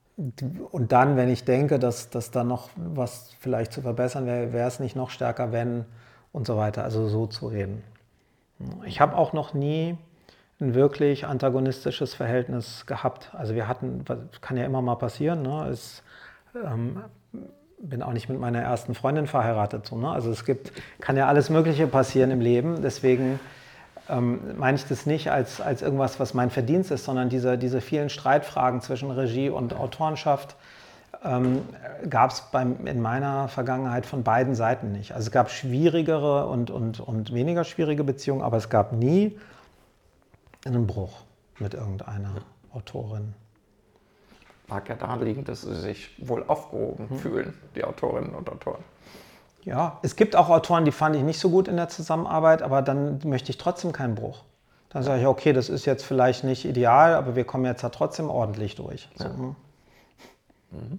und dann, wenn ich denke, dass, dass da noch was vielleicht zu verbessern wäre, wäre es nicht noch stärker, wenn und so weiter, also so zu reden. Ich habe auch noch nie ein wirklich antagonistisches Verhältnis gehabt. Also wir hatten, kann ja immer mal passieren, ne? Es, ähm, bin auch nicht mit meiner ersten Freundin verheiratet. So, ne? Also es gibt, kann ja alles Mögliche passieren im Leben, deswegen ähm, meine ich das nicht als, als irgendwas, was mein Verdienst ist, sondern diese, diese vielen Streitfragen zwischen Regie und Autorenschaft ähm, gab es in meiner Vergangenheit von beiden Seiten nicht. Also es gab schwierigere und, und, und weniger schwierige Beziehungen, aber es gab nie einen Bruch mit irgendeiner Autorin. Mag ja daran liegen, dass sie sich wohl aufgehoben hm. fühlen, die Autorinnen und Autoren. Ja, es gibt auch Autoren, die fand ich nicht so gut in der Zusammenarbeit, aber dann möchte ich trotzdem keinen Bruch. Dann sage ich, okay, das ist jetzt vielleicht nicht ideal, aber wir kommen jetzt da trotzdem ordentlich durch. So. Ja. Mhm.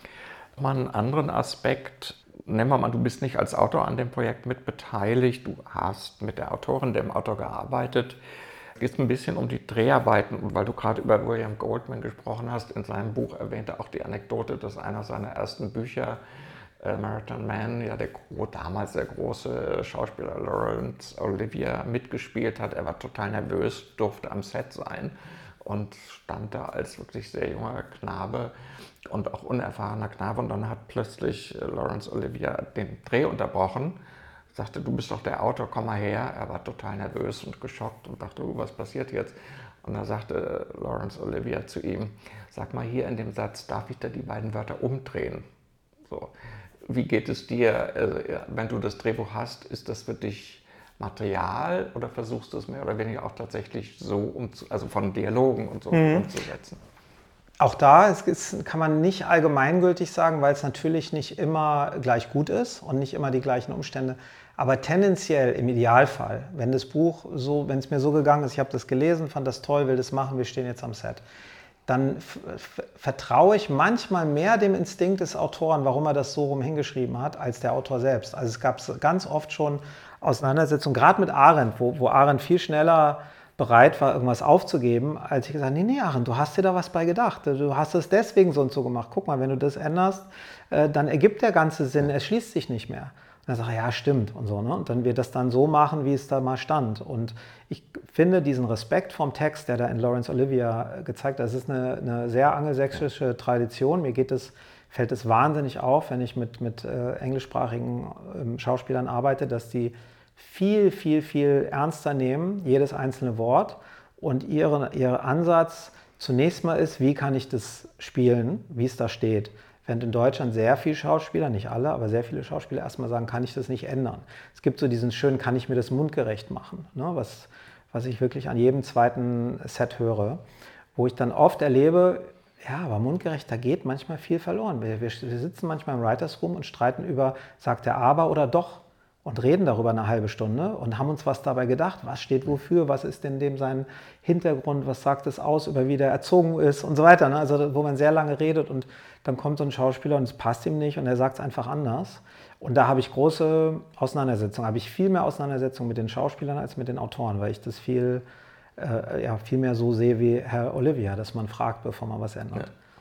Mal einen anderen Aspekt, nehmen wir mal, du bist nicht als Autor an dem Projekt mitbeteiligt, du hast mit der Autorin, dem Autor gearbeitet. Es geht ein bisschen um die Dreharbeiten, und weil du gerade über William Goldman gesprochen hast, in seinem Buch erwähnte auch die Anekdote, dass einer seiner ersten Bücher, Marathon Man, ja der damals der große Schauspieler Laurence Olivier mitgespielt hat. Er war total nervös, durfte am Set sein und stand da als wirklich sehr junger Knabe und auch unerfahrener Knabe. Und dann hat plötzlich Laurence Olivier den Dreh unterbrochen, sagte, du bist doch der Autor, komm mal her. Er war total nervös und geschockt und dachte, oh, was passiert jetzt? Und dann sagte Laurence Olivier zu ihm, sag mal, hier in dem Satz, darf ich da die beiden Wörter umdrehen? So. Wie geht es dir, also, wenn du das Drehbuch hast, ist das für dich Material oder versuchst du es mehr oder weniger auch tatsächlich so, umzu, also von Dialogen und so mhm. umzusetzen? Auch da ist, ist, kann man nicht allgemeingültig sagen, weil es natürlich nicht immer gleich gut ist und nicht immer die gleichen Umstände. Aber tendenziell im Idealfall, wenn das Buch so, wenn es mir so gegangen ist, ich habe das gelesen, fand das toll, will das machen, wir stehen jetzt am Set, dann vertraue ich manchmal mehr dem Instinkt des Autoren, warum er das so rum hingeschrieben hat, als der Autor selbst. Also es gab ganz oft schon Auseinandersetzungen, gerade mit Arendt, wo, wo Arendt viel schneller bereit war, irgendwas aufzugeben, als ich gesagt habe, nee, nee, Arendt, du hast dir da was bei gedacht. Du hast es deswegen so und so gemacht. Guck mal, wenn du das änderst, äh, dann ergibt der ganze Sinn, er schließt sich nicht mehr. Und dann sage ich, ja, stimmt und so. Ne? Und dann wird das dann so machen, wie es da mal stand. Und ich finde diesen Respekt vom Text, der da in Laurence Olivier gezeigt hat, das ist eine, eine sehr angelsächsische Tradition. Mir geht es, fällt es wahnsinnig auf, wenn ich mit, mit äh, englischsprachigen äh, Schauspielern arbeite, dass die viel, viel, viel ernster nehmen, jedes einzelne Wort. Und ihre, ihr Ansatz zunächst mal ist, wie kann ich das spielen, wie es da steht. Während in Deutschland sehr viele Schauspieler, nicht alle, aber sehr viele Schauspieler erstmal sagen, kann ich das nicht ändern. Es gibt so diesen schönen, kann ich mir das mundgerecht machen, ne? was, was ich wirklich an jedem zweiten Set höre, wo ich dann oft erlebe, ja, aber mundgerecht, da geht manchmal viel verloren. Wir, wir, wir sitzen manchmal im Writers Room und streiten über, sagt er aber oder doch, und reden darüber eine halbe Stunde und haben uns was dabei gedacht, was steht wofür, was ist in dem sein Hintergrund, was sagt es aus, über wie der erzogen ist und so weiter. Ne? Also wo man sehr lange redet und dann kommt so ein Schauspieler und es passt ihm nicht und er sagt es einfach anders. Und da habe ich große Auseinandersetzungen, habe ich viel mehr Auseinandersetzungen mit den Schauspielern als mit den Autoren, weil ich das viel, äh, ja, viel mehr so sehe wie Herr Olivier, dass man fragt, bevor man was ändert.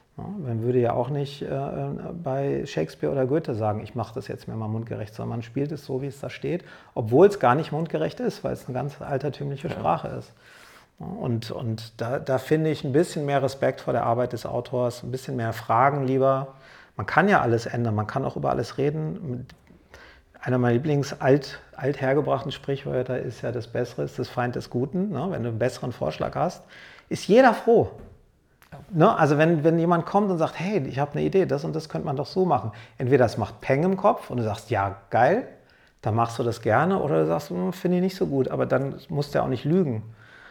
Ja, man würde ja auch nicht äh, bei Shakespeare oder Goethe sagen, ich mache das jetzt mir mal mundgerecht, sondern man spielt es so, wie es da steht, obwohl es gar nicht mundgerecht ist, weil es eine ganz altertümliche ja. Sprache ist. Ja, und und da, da finde ich ein bisschen mehr Respekt vor der Arbeit des Autors, ein bisschen mehr Fragen lieber. Man kann ja alles ändern, man kann auch über alles reden. Einer meiner Lieblings-alt, althergebrachten Sprichwörter ist ja, das Bessere ist das Feind des Guten. Ne? Wenn du einen besseren Vorschlag hast, ist jeder froh. Ne? Also wenn, wenn jemand kommt und sagt, hey, ich habe eine Idee, das und das könnte man doch so machen. Entweder das macht Peng im Kopf und du sagst, ja, geil, dann machst du das gerne, oder du sagst, finde ich nicht so gut, aber dann musst du ja auch nicht lügen.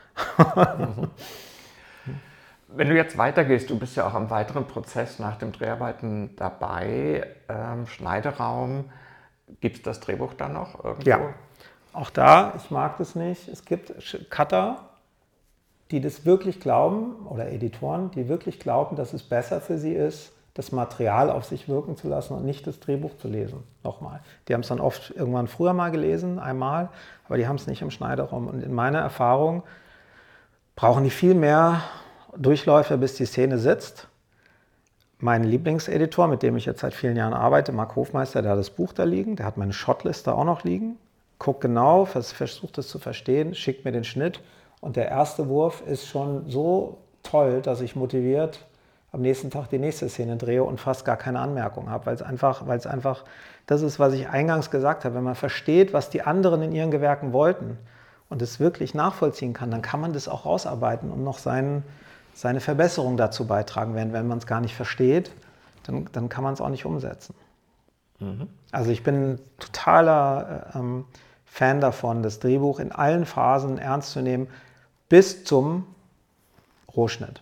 Wenn du jetzt weitergehst, du bist ja auch am weiteren Prozess nach dem Dreharbeiten dabei, ähm, Schneideraum, gibt es das Drehbuch dann noch irgendwo? Ja, auch da, ich mag das nicht. Es gibt Cutter, die das wirklich glauben, oder Editoren, die wirklich glauben, dass es besser für sie ist, das Material auf sich wirken zu lassen und nicht das Drehbuch zu lesen. Nochmal. Die haben es dann oft irgendwann früher mal gelesen, einmal, aber die haben es nicht im Schneideraum. Und in meiner Erfahrung brauchen die viel mehr Durchläufe, bis die Szene sitzt. Mein Lieblingseditor, mit dem ich jetzt seit vielen Jahren arbeite, Marc Hofmeister, der hat das Buch da liegen, der hat meine Shotliste auch noch liegen, guckt genau, versucht es zu verstehen, schickt mir den Schnitt und der erste Wurf ist schon so toll, dass ich motiviert am nächsten Tag die nächste Szene drehe und fast gar keine Anmerkung habe, weil es einfach, weil es einfach, das ist, was ich eingangs gesagt habe, wenn man versteht, was die anderen in ihren Gewerken wollten und es wirklich nachvollziehen kann, dann kann man das auch rausarbeiten und noch seinen seine Verbesserung dazu beitragen werden. Wenn man es gar nicht versteht, dann, dann kann man es auch nicht umsetzen. Mhm. Also ich bin totaler ähm, Fan davon, das Drehbuch in allen Phasen ernst zu nehmen, bis zum Rohschnitt.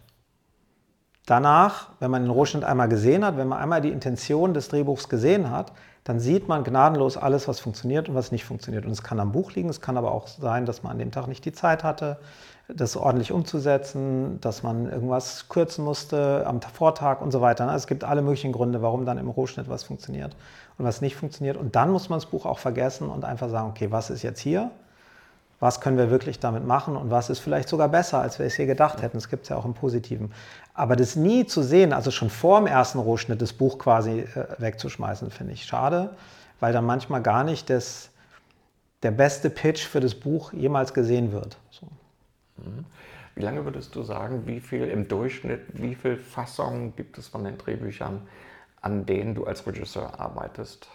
Danach, wenn man den Rohschnitt einmal gesehen hat, wenn man einmal die Intention des Drehbuchs gesehen hat, dann sieht man gnadenlos alles, was funktioniert und was nicht funktioniert. Und es kann am Buch liegen, es kann aber auch sein, dass man an dem Tag nicht die Zeit hatte, das ordentlich umzusetzen, dass man irgendwas kürzen musste am Vortag und so weiter. Also es gibt alle möglichen Gründe, warum dann im Rohschnitt was funktioniert und was nicht funktioniert. Und dann muss man das Buch auch vergessen und einfach sagen, okay, was ist jetzt hier? Was können wir wirklich damit machen und was ist vielleicht sogar besser, als wir es hier gedacht hätten? Das gibt es ja auch im Positiven. Aber das nie zu sehen, also schon vor dem ersten Rohschnitt das Buch quasi äh, wegzuschmeißen, finde ich schade, weil dann manchmal gar nicht das, der beste Pitch für das Buch jemals gesehen wird. So. Wie lange würdest du sagen, wie viel im Durchschnitt, wie viele Fassungen gibt es von den Drehbüchern, an denen du als Regisseur arbeitest?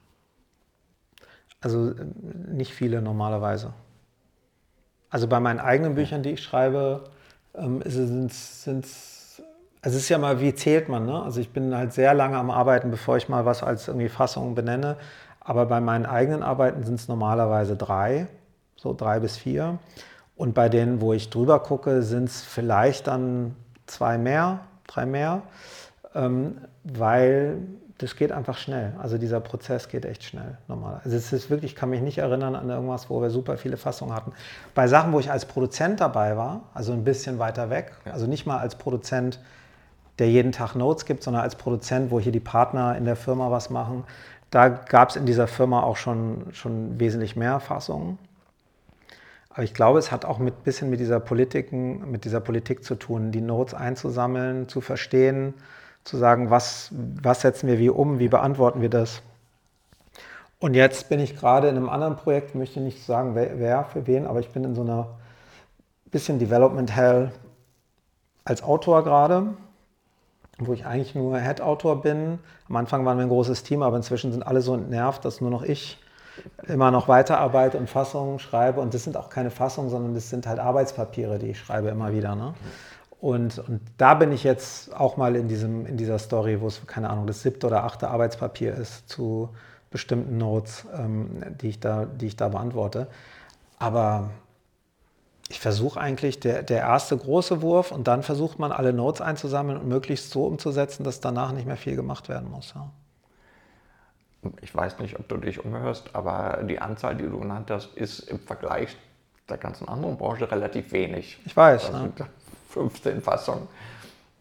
Also nicht viele normalerweise. Also bei meinen eigenen Büchern, die ich schreibe, ähm, sind es, also es ist ja mal, wie zählt man, ne? Also ich bin halt sehr lange am Arbeiten, bevor ich mal was als irgendwie Fassung benenne. Aber bei meinen eigenen Arbeiten sind es normalerweise drei, so drei bis vier. Und bei denen, wo ich drüber gucke, sind es vielleicht dann zwei mehr, drei mehr, ähm, weil das geht einfach schnell. Also dieser Prozess geht echt schnell, normal. Also es ist wirklich, ich kann mich nicht erinnern an irgendwas, wo wir super viele Fassungen hatten. Bei Sachen, wo ich als Produzent dabei war, also ein bisschen weiter weg, also nicht mal als Produzent, der jeden Tag Notes gibt, sondern als Produzent, wo hier die Partner in der Firma was machen, da gab es in dieser Firma auch schon, schon wesentlich mehr Fassungen. Aber ich glaube, es hat auch ein bisschen mit dieser Politiken, mit dieser Politik zu tun, die Notes einzusammeln, zu verstehen, zu sagen, was, was setzen wir wie um, wie beantworten wir das. Und jetzt bin ich gerade in einem anderen Projekt, möchte nicht sagen, wer, wer für wen, aber ich bin in so einer bisschen Development Hell als Autor gerade, wo ich eigentlich nur Head-Autor bin. Am Anfang waren wir ein großes Team, aber inzwischen sind alle so entnervt, dass nur noch ich immer noch weiterarbeite und Fassungen schreibe. Und das sind auch keine Fassungen, sondern das sind halt Arbeitspapiere, die ich schreibe immer wieder. Ne? Und, und da bin ich jetzt auch mal in, diesem, in dieser Story, wo es, keine Ahnung, das siebte oder achte Arbeitspapier ist zu bestimmten Notes, ähm, die, ich da, die ich da beantworte. Aber ich versuche eigentlich, der, der erste große Wurf und dann versucht man, alle Notes einzusammeln und möglichst so umzusetzen, dass danach nicht mehr viel gemacht werden muss. Ja. Ich weiß nicht, ob du dich umhörst, aber die Anzahl, die du genannt hast, ist im Vergleich der ganzen anderen Branche relativ wenig. Ich weiß. Das ne? sind fünfzehn Fassungen.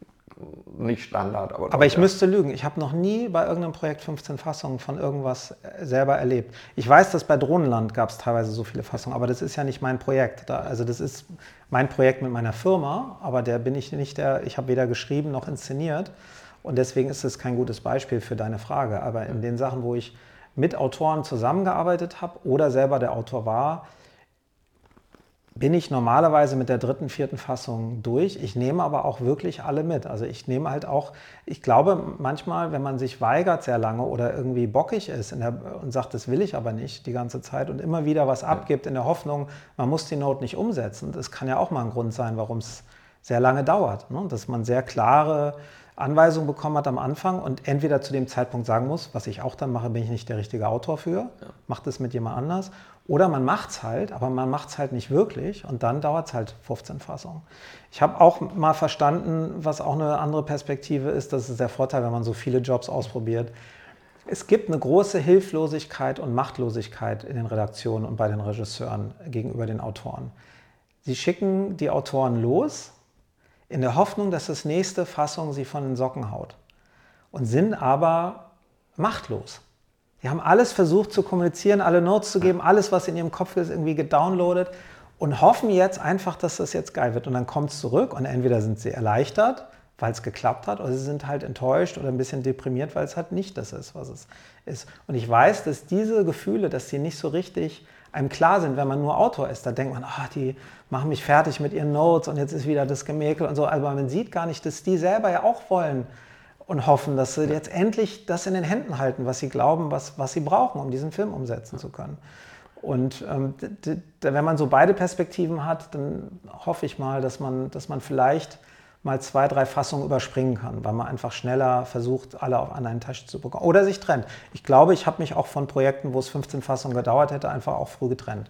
nicht Standard. Aber, aber ich ja. müsste lügen. Ich habe noch nie bei irgendeinem Projekt fünfzehn Fassungen von irgendwas selber erlebt. Ich weiß, dass bei Drohnenland gab es teilweise so viele Fassungen, aber das ist ja nicht mein Projekt. Da, also das ist mein Projekt mit meiner Firma, aber der bin ich nicht der, ich habe weder geschrieben noch inszeniert und deswegen ist es kein gutes Beispiel für deine Frage. Aber in den Sachen, wo ich mit Autoren zusammengearbeitet habe oder selber der Autor war, bin ich normalerweise mit der dritten, vierten Fassung durch. Ich nehme aber auch wirklich alle mit. Also ich nehme halt auch, ich glaube manchmal, wenn man sich weigert sehr lange oder irgendwie bockig ist in der, und sagt, das will ich aber nicht die ganze Zeit und immer wieder was abgibt in der Hoffnung, man muss die Note nicht umsetzen. Das kann ja auch mal ein Grund sein, warum es sehr lange dauert. Ne? Dass man sehr klare Anweisungen bekommen hat am Anfang und entweder zu dem Zeitpunkt sagen muss, was ich auch dann mache, bin ich nicht der richtige Autor für, ja. Macht es mit jemand anders. Oder man macht es halt, aber man macht es halt nicht wirklich und dann dauert es halt fünfzehn Fassungen. Ich habe auch mal verstanden, was auch eine andere Perspektive ist, das ist der Vorteil, wenn man so viele Jobs ausprobiert. Es gibt eine große Hilflosigkeit und Machtlosigkeit in den Redaktionen und bei den Regisseuren gegenüber den Autoren. Sie schicken die Autoren los, in der Hoffnung, dass das nächste Fassung sie von den Socken haut und sind aber machtlos. Die haben alles versucht zu kommunizieren, alle Notes zu geben, alles, was in ihrem Kopf ist, irgendwie gedownloadet und hoffen jetzt einfach, dass das jetzt geil wird. Und dann kommt es zurück und entweder sind sie erleichtert, weil es geklappt hat, oder sie sind halt enttäuscht oder ein bisschen deprimiert, weil es halt nicht das ist, was es ist. Und ich weiß, dass diese Gefühle, dass sie nicht so richtig einem klar sind, wenn man nur Autor ist. Da denkt man, ah, die machen mich fertig mit ihren Notes und jetzt ist wieder das Gemäkel und so. Aber man sieht gar nicht, dass die selber ja auch wollen und hoffen, dass sie jetzt endlich das in den Händen halten, was sie glauben, was, was sie brauchen, um diesen Film umsetzen zu können. Und ähm, wenn man so beide Perspektiven hat, dann hoffe ich mal, dass man, dass man vielleicht mal zwei, drei Fassungen überspringen kann, weil man einfach schneller versucht, alle auf an einen Tisch zu bekommen. Oder sich trennt. Ich glaube, ich habe mich auch von Projekten, wo es fünfzehn Fassungen gedauert hätte, einfach auch früh getrennt.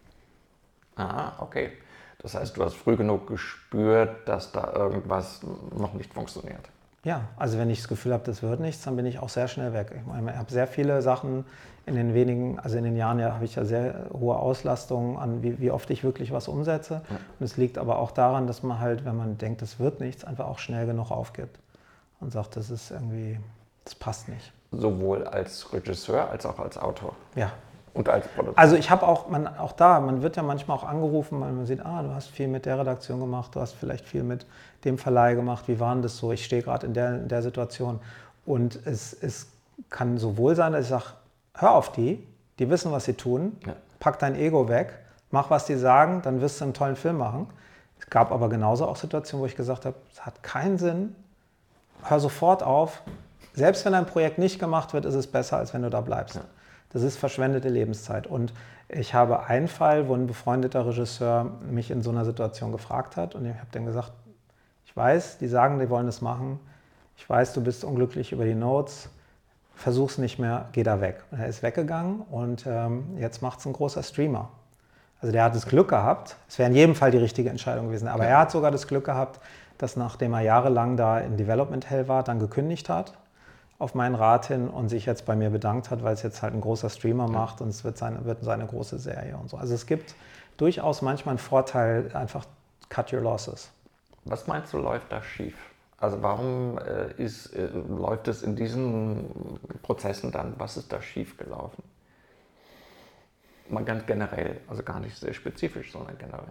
Ah, okay. Das heißt, du hast früh genug gespürt, dass da irgendwas noch nicht funktioniert. Ja, also wenn ich das Gefühl habe, das wird nichts, dann bin ich auch sehr schnell weg. Ich meine, ich habe sehr viele Sachen in den wenigen, also in den Jahren ja, habe ich ja sehr hohe Auslastung an, wie, wie oft ich wirklich was umsetze. Ja. Und es liegt aber auch daran, dass man halt, wenn man denkt, das wird nichts, einfach auch schnell genug aufgibt und sagt, das ist irgendwie, das passt nicht. Sowohl als Regisseur als auch als Autor. Ja. Und als Produzent. Also ich habe auch, man, auch da, man wird ja manchmal auch angerufen, weil man sieht, ah, du hast viel mit der Redaktion gemacht, du hast vielleicht viel mit dem Verleih gemacht, wie war denn das so? Ich stehe gerade in der, in der Situation. Und es, es kann sowohl sein, dass ich sage, hör auf die, die wissen, was sie tun, ja. Pack dein Ego weg, mach, was die sagen, dann wirst du einen tollen Film machen. Es gab aber genauso auch Situationen, wo ich gesagt habe, es hat keinen Sinn, hör sofort auf. Selbst wenn ein Projekt nicht gemacht wird, ist es besser, als wenn du da bleibst. Ja. Das ist verschwendete Lebenszeit. Und ich habe einen Fall, wo ein befreundeter Regisseur mich in so einer Situation gefragt hat und ich habe dann gesagt, ich weiß, die sagen, die wollen das machen. Ich weiß, du bist unglücklich über die Notes. Versuch's nicht mehr, geh da weg. Und er ist weggegangen und ähm, jetzt macht es ein großer Streamer. Also der hat das Glück gehabt, es wäre in jedem Fall die richtige Entscheidung gewesen, aber er hat sogar das Glück gehabt, dass nachdem er jahrelang da in Development Hell war, dann gekündigt hat auf meinen Rat hin und sich jetzt bei mir bedankt hat, weil es jetzt halt ein großer Streamer ja. macht und es wird seine, wird seine große Serie und so. Also es gibt durchaus manchmal einen Vorteil, einfach cut your losses. Was meinst du, läuft da schief? Also warum äh, ist, äh, läuft es in diesen Prozessen dann, was ist da schief gelaufen? Mal ganz generell, also gar nicht sehr spezifisch, sondern generell.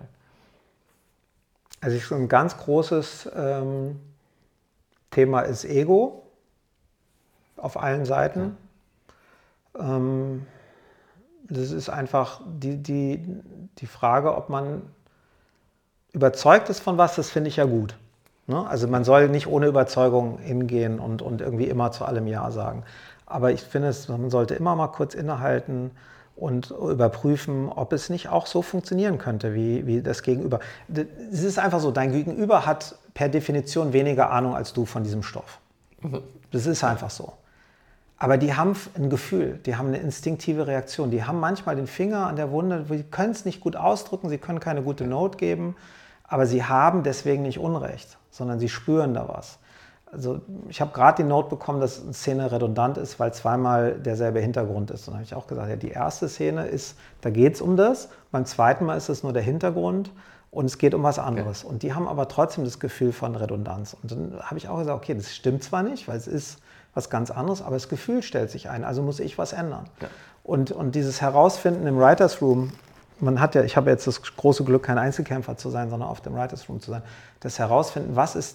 Also ich, ein ganz großes ähm, Thema ist Ego. Auf allen Seiten. Ja. Ähm, das ist einfach die, die, die Frage, ob man überzeugt ist von was, das finde ich ja gut. Ne? Also man soll nicht ohne Überzeugung hingehen und, und irgendwie immer zu allem Ja sagen. Aber ich finde, es, man sollte immer mal kurz innehalten und überprüfen, ob es nicht auch so funktionieren könnte, wie, wie das Gegenüber. Es ist einfach so, dein Gegenüber hat per Definition weniger Ahnung als du von diesem Stoff. Das ist einfach so. Aber die haben ein Gefühl, die haben eine instinktive Reaktion. Die haben manchmal den Finger an der Wunde, sie können es nicht gut ausdrücken, sie können keine gute Note geben, aber sie haben deswegen nicht Unrecht, sondern sie spüren da was. Also ich habe gerade die Note bekommen, dass eine Szene redundant ist, weil zweimal derselbe Hintergrund ist. Und dann habe ich auch gesagt, ja, die erste Szene ist, da geht es um das, beim zweiten Mal ist es nur der Hintergrund und es geht um was anderes. Okay. Und die haben aber trotzdem das Gefühl von Redundanz. Und dann habe ich auch gesagt, okay, das stimmt zwar nicht, weil es ist was ganz anderes, aber das Gefühl stellt sich ein, also muss ich was ändern. Ja. Und, und dieses Herausfinden im Writers Room, man hat ja, ich habe jetzt das große Glück, kein Einzelkämpfer zu sein, sondern auf dem Writers Room zu sein, das Herausfinden, was ist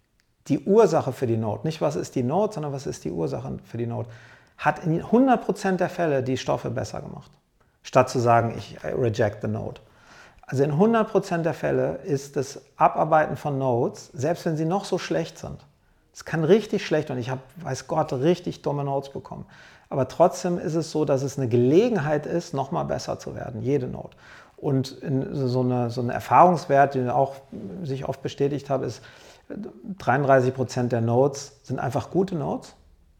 die Ursache für die Note, nicht was ist die Note, sondern was ist die Ursache für die Note, hat in hundert Prozent der Fälle die Stoffe besser gemacht, statt zu sagen, ich reject the note. Also in hundert Prozent der Fälle ist das Abarbeiten von Notes, selbst wenn sie noch so schlecht sind, es kann richtig schlecht und ich habe, weiß Gott, richtig dumme Notes bekommen. Aber trotzdem ist es so, dass es eine Gelegenheit ist, nochmal besser zu werden, jede Note. Und in so eine, so ein Erfahrungswert, den auch sich oft bestätigt habe, ist, dreiunddreißig Prozent der Notes sind einfach gute Notes.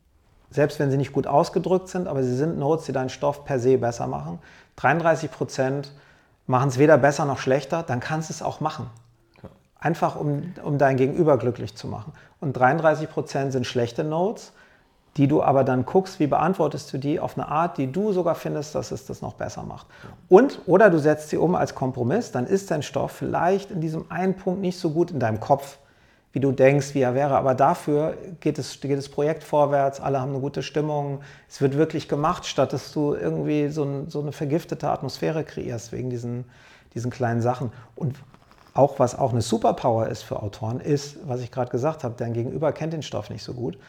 Selbst wenn sie nicht gut ausgedrückt sind, aber sie sind Notes, die deinen Stoff per se besser machen. dreiunddreißig Prozent machen es weder besser noch schlechter, dann kannst du es auch machen. Einfach, um, um dein Gegenüber glücklich zu machen. Und dreiunddreißig Prozent sind schlechte Notes, die du aber dann guckst, wie beantwortest du die auf eine Art, die du sogar findest, dass es das noch besser macht. Und, oder du setzt sie um als Kompromiss, dann ist dein Stoff vielleicht in diesem einen Punkt nicht so gut in deinem Kopf, wie du denkst, wie er wäre. Aber dafür geht es, geht das Projekt vorwärts, alle haben eine gute Stimmung, es wird wirklich gemacht, statt dass du irgendwie so, ein, so eine vergiftete Atmosphäre kreierst wegen diesen, diesen kleinen Sachen. Und auch was auch eine Superpower ist für Autoren, ist, was ich gerade gesagt habe, dein Gegenüber kennt den Stoff nicht so gut.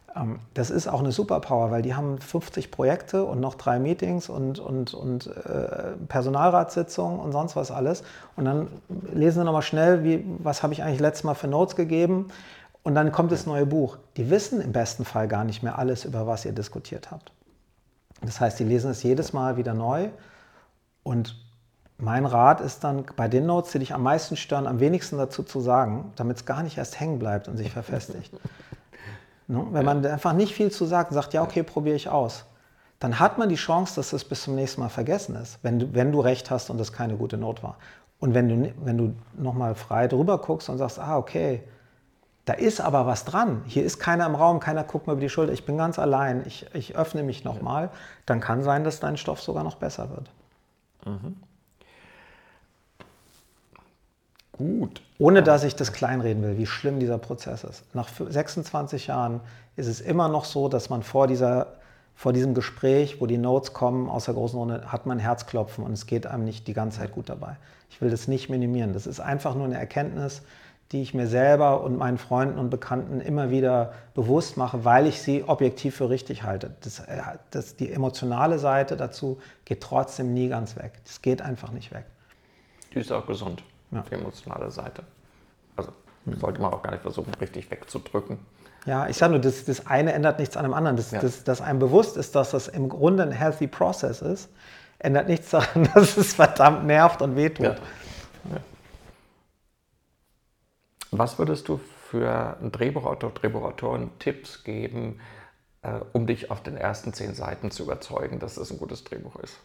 Das ist auch eine Superpower, weil die haben fünfzig Projekte und noch drei Meetings und, und, und äh, Personalratssitzungen und sonst was alles. Und dann lesen sie nochmal schnell, wie, was habe ich eigentlich letztes Mal für Notes gegeben. Und dann kommt das neue Buch. Die wissen im besten Fall gar nicht mehr alles, über was ihr diskutiert habt. Das heißt, die lesen es jedes Mal wieder neu. Und mein Rat ist dann, bei den Notes, die dich am meisten stören, am wenigsten dazu zu sagen, damit es gar nicht erst hängen bleibt und sich verfestigt. Wenn man einfach nicht viel zu sagt und sagt, ja, okay, probiere ich aus, dann hat man die Chance, dass das bis zum nächsten Mal vergessen ist, wenn du, wenn du recht hast und das keine gute Note war. Und wenn du, wenn du nochmal frei drüber guckst und sagst, ah, okay, da ist aber was dran, hier ist keiner im Raum, keiner guckt mir über die Schulter, ich bin ganz allein, ich, ich öffne mich nochmal, dann kann sein, dass dein Stoff sogar noch besser wird. Mhm. Gut. Ohne dass ich das kleinreden will, wie schlimm dieser Prozess ist. Nach sechsundzwanzig Jahren ist es immer noch so, dass man vor, dieser, vor diesem Gespräch, wo die Notes kommen aus der großen Runde, hat man Herzklopfen und es geht einem nicht die ganze Zeit gut dabei. Ich will das nicht minimieren. Das ist einfach nur eine Erkenntnis, die ich mir selber und meinen Freunden und Bekannten immer wieder bewusst mache, weil ich sie objektiv für richtig halte. Das, das, die emotionale Seite dazu geht trotzdem nie ganz weg. Das geht einfach nicht weg. Die ist auch gesund. Ja. Die emotionale Seite. Also sollte man auch gar nicht versuchen, richtig wegzudrücken. Ja, ich sage nur, das, das eine ändert nichts an dem anderen. Das, ja. das, dass einem bewusst ist, dass das im Grunde ein healthy process ist, ändert nichts daran, dass es verdammt nervt und wehtut. Ja. Ja. Was würdest du für einen Drehbuchautor, Drehbuchautoren Tipps geben, äh, um dich auf den ersten zehn Seiten zu überzeugen, dass das ein gutes Drehbuch ist?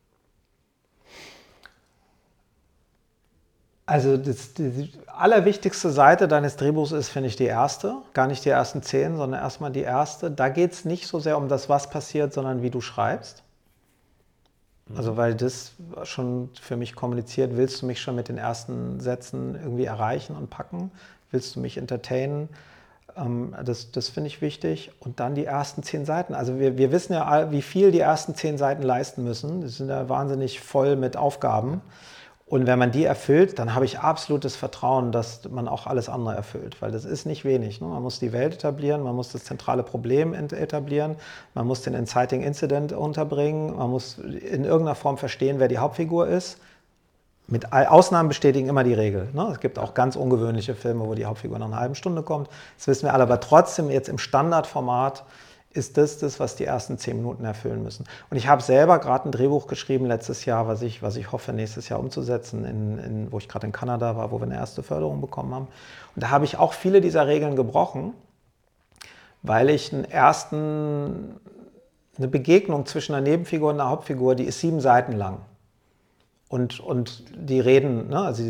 Also das, die allerwichtigste Seite deines Drehbuchs ist, finde ich, die erste. Gar nicht die ersten zehn, sondern erstmal die erste. Da geht es nicht so sehr um das, was passiert, sondern wie du schreibst. Mhm. Also weil das schon für mich kommuniziert, willst du mich schon mit den ersten Sätzen irgendwie erreichen und packen? Willst du mich entertainen? Ähm, das das finde ich wichtig. Und dann die ersten zehn Seiten. Also wir, wir wissen ja, wie viel die ersten zehn Seiten leisten müssen. Die sind ja wahnsinnig voll mit Aufgaben. Und wenn man die erfüllt, dann habe ich absolutes Vertrauen, dass man auch alles andere erfüllt, weil das ist nicht wenig. Ne? Man muss die Welt etablieren, man muss das zentrale Problem etablieren, man muss den Inciting Incident unterbringen, man muss in irgendeiner Form verstehen, wer die Hauptfigur ist. Mit Ausnahmen bestätigen immer die Regel. Ne? Es gibt auch ganz ungewöhnliche Filme, wo die Hauptfigur nach einer halben Stunde kommt. Das wissen wir alle, aber trotzdem jetzt im Standardformat ist das das, was die ersten zehn Minuten erfüllen müssen. Und ich habe selber gerade ein Drehbuch geschrieben letztes Jahr, was ich, was ich hoffe, nächstes Jahr umzusetzen, in, in, wo ich gerade in Kanada war, wo wir eine erste Förderung bekommen haben. Und da habe ich auch viele dieser Regeln gebrochen, weil ich einen ersten, eine Begegnung zwischen einer Nebenfigur und einer Hauptfigur, die ist sieben Seiten lang. Und, und die reden, ne? Also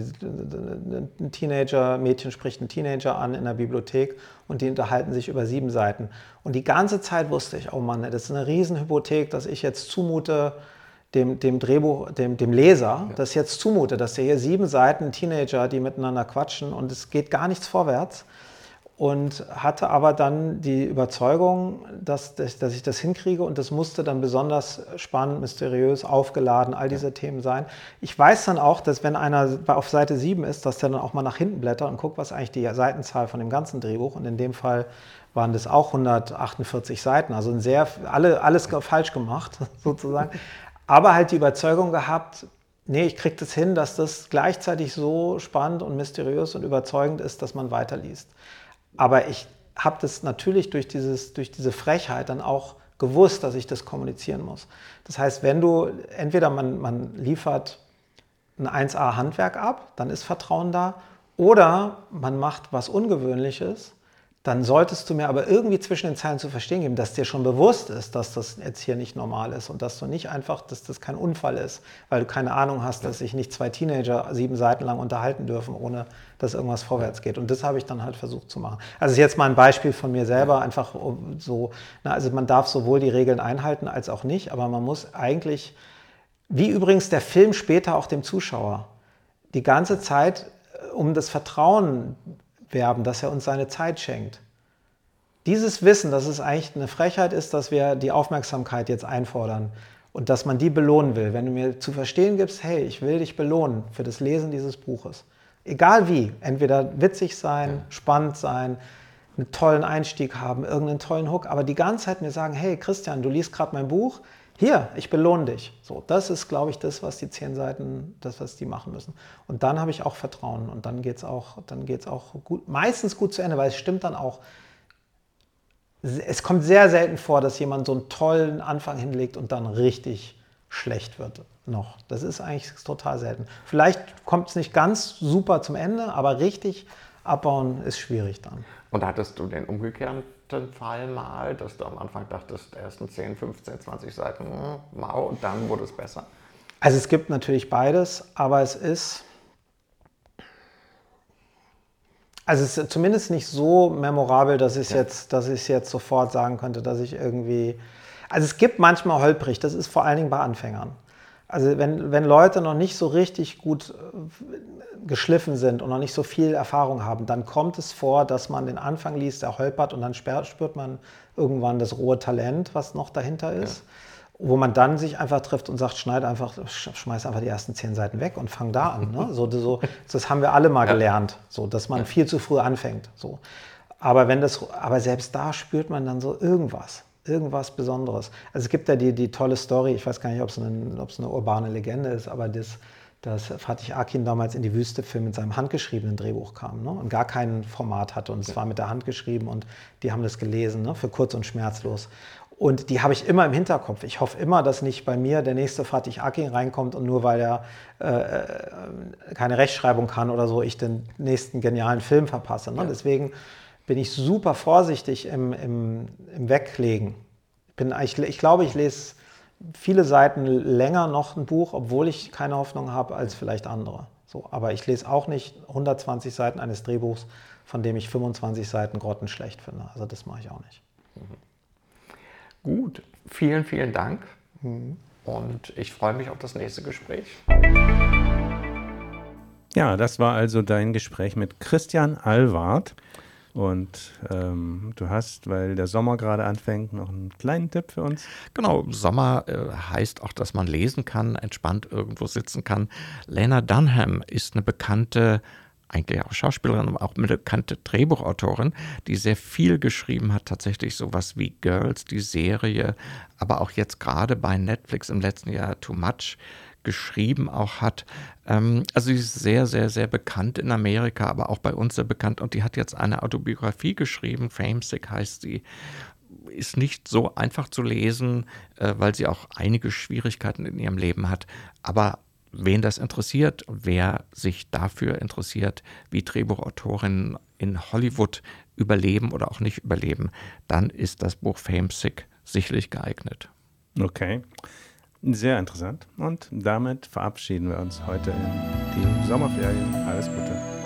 ein Teenager, Mädchen spricht einen Teenager an in der Bibliothek und die unterhalten sich über sieben Seiten. Und die ganze Zeit wusste ich, oh Mann, das ist eine Riesenhypothek, dass ich jetzt zumute, dem, dem Drehbuch, dem, dem Leser, ja. das jetzt zumute, dass der hier sieben Seiten Teenager, die miteinander quatschen und es geht gar nichts vorwärts. Und hatte aber dann die Überzeugung, dass, dass, dass ich das hinkriege und das musste dann besonders spannend, mysteriös, aufgeladen, all diese ja. Themen sein. Ich weiß dann auch, dass wenn einer auf Seite sieben ist, dass der dann auch mal nach hinten blättert und guckt, was eigentlich die Seitenzahl von dem ganzen Drehbuch, und in dem Fall waren das auch hundertachtundvierzig Seiten, also ein sehr, alle, alles falsch gemacht sozusagen, aber halt die Überzeugung gehabt, nee, ich kriege das hin, dass das gleichzeitig so spannend und mysteriös und überzeugend ist, dass man weiterliest. Aber ich habe das natürlich durch, dieses, durch diese Frechheit dann auch gewusst, dass ich das kommunizieren muss. Das heißt, wenn du, entweder man, man liefert ein eins A Handwerk ab, dann ist Vertrauen da, oder man macht was Ungewöhnliches, dann solltest du mir aber irgendwie zwischen den Zeilen zu verstehen geben, dass dir schon bewusst ist, dass das jetzt hier nicht normal ist und dass du nicht einfach, dass das kein Unfall ist, weil du keine Ahnung hast, dass sich nicht zwei Teenager sieben Seiten lang unterhalten dürfen, ohne dass irgendwas vorwärts geht. Und das habe ich dann halt versucht zu machen. Also jetzt mal ein Beispiel von mir selber, einfach so, na, also man darf sowohl die Regeln einhalten als auch nicht, aber man muss eigentlich, wie übrigens der Film später auch dem Zuschauer, die ganze Zeit um das Vertrauen werben, dass er uns seine Zeit schenkt. Dieses Wissen, dass es eigentlich eine Frechheit ist, dass wir die Aufmerksamkeit jetzt einfordern und dass man die belohnen will. Wenn du mir zu verstehen gibst, hey, ich will dich belohnen für das Lesen dieses Buches. Egal wie, entweder witzig sein, ja. spannend sein, einen tollen Einstieg haben, irgendeinen tollen Hook, aber die ganze Zeit mir sagen, hey Christian, du liest gerade mein Buch, hier, ich belohne dich. So, das ist, glaube ich, das, was die zehn Seiten, das, was die machen müssen. Und dann habe ich auch Vertrauen und dann geht es auch, dann geht's auch gut, meistens gut zu Ende, weil es stimmt dann auch. Es kommt sehr selten vor, dass jemand so einen tollen Anfang hinlegt und dann richtig schlecht wird noch. Das ist eigentlich total selten. Vielleicht kommt es nicht ganz super zum Ende, aber richtig abbauen ist schwierig dann. Und hattest du den umgekehrten Fall mal, dass du am Anfang dachtest, ersten zehn, fünfzehn, zwanzig Seiten, mau, und dann wurde es besser? Also es gibt natürlich beides, aber es ist, also es ist zumindest nicht so memorabel, dass ich es ja. jetzt, dass ich es jetzt sofort sagen könnte, dass ich irgendwie, also es gibt manchmal holprig, das ist vor allen Dingen bei Anfängern. Also wenn, wenn Leute noch nicht so richtig gut geschliffen sind und noch nicht so viel Erfahrung haben, dann kommt es vor, dass man den Anfang liest, der holpert, und dann spürt man irgendwann das rohe Talent, was noch dahinter ist, ja. wo man dann sich einfach trifft und sagt, schneid einfach, schmeiß einfach die ersten zehn Seiten weg und fang da an. Ne? So, so, das haben wir alle mal ja. gelernt, so, dass man ja. viel zu früh anfängt. So. Aber, wenn das, aber selbst da spürt man dann so irgendwas. Irgendwas Besonderes. Also es gibt ja die, die tolle Story, ich weiß gar nicht, ob es eine, ob es eine urbane Legende ist, aber das, dass Fatih Akin damals in die Wüste-Film mit seinem handgeschriebenen Drehbuch kam, ne, und gar kein Format hatte, und es war mit der Hand geschrieben und die haben das gelesen, ne, für kurz und schmerzlos. Und die habe ich immer im Hinterkopf. Ich hoffe immer, dass nicht bei mir der nächste Fatih Akin reinkommt und nur weil er äh, keine Rechtschreibung kann oder so, ich den nächsten genialen Film verpasse. Ne? Ja. Deswegen bin ich super vorsichtig im, im, im Weglegen. Bin, ich, ich glaube, ich lese viele Seiten länger noch ein Buch, obwohl ich keine Hoffnung habe, als vielleicht andere. So, aber ich lese auch nicht hundertzwanzig Seiten eines Drehbuchs, von dem ich fünfundzwanzig Seiten grottenschlecht finde. Also das mache ich auch nicht. Mhm. Gut, vielen, vielen Dank. Mhm. Und ich freue mich auf das nächste Gespräch. Ja, das war also dein Gespräch mit Christian Allward. Und ähm, du hast, weil der Sommer gerade anfängt, noch einen kleinen Tipp für uns? Genau, Sommer äh, heißt auch, dass man lesen kann, entspannt irgendwo sitzen kann. Lena Dunham ist eine bekannte, eigentlich auch Schauspielerin, aber auch eine bekannte Drehbuchautorin, die sehr viel geschrieben hat, tatsächlich sowas wie Girls, die Serie, aber auch jetzt gerade bei Netflix im letzten Jahr Too Much geschrieben auch hat. Ähm, also sie ist sehr, sehr, sehr bekannt in Amerika, aber auch bei uns sehr bekannt. Und die hat jetzt eine Autobiografie geschrieben, Famesick heißt sie. Ist nicht so einfach zu lesen, äh, weil sie auch einige Schwierigkeiten in ihrem Leben hat. Aber wen das interessiert, wer sich dafür interessiert, wie Drehbuchautorinnen in Hollywood überleben oder auch nicht überleben, dann ist das Buch Famesick sicherlich geeignet. Okay. Sehr interessant. Und damit verabschieden wir uns heute in die Sommerferien. Alles Gute.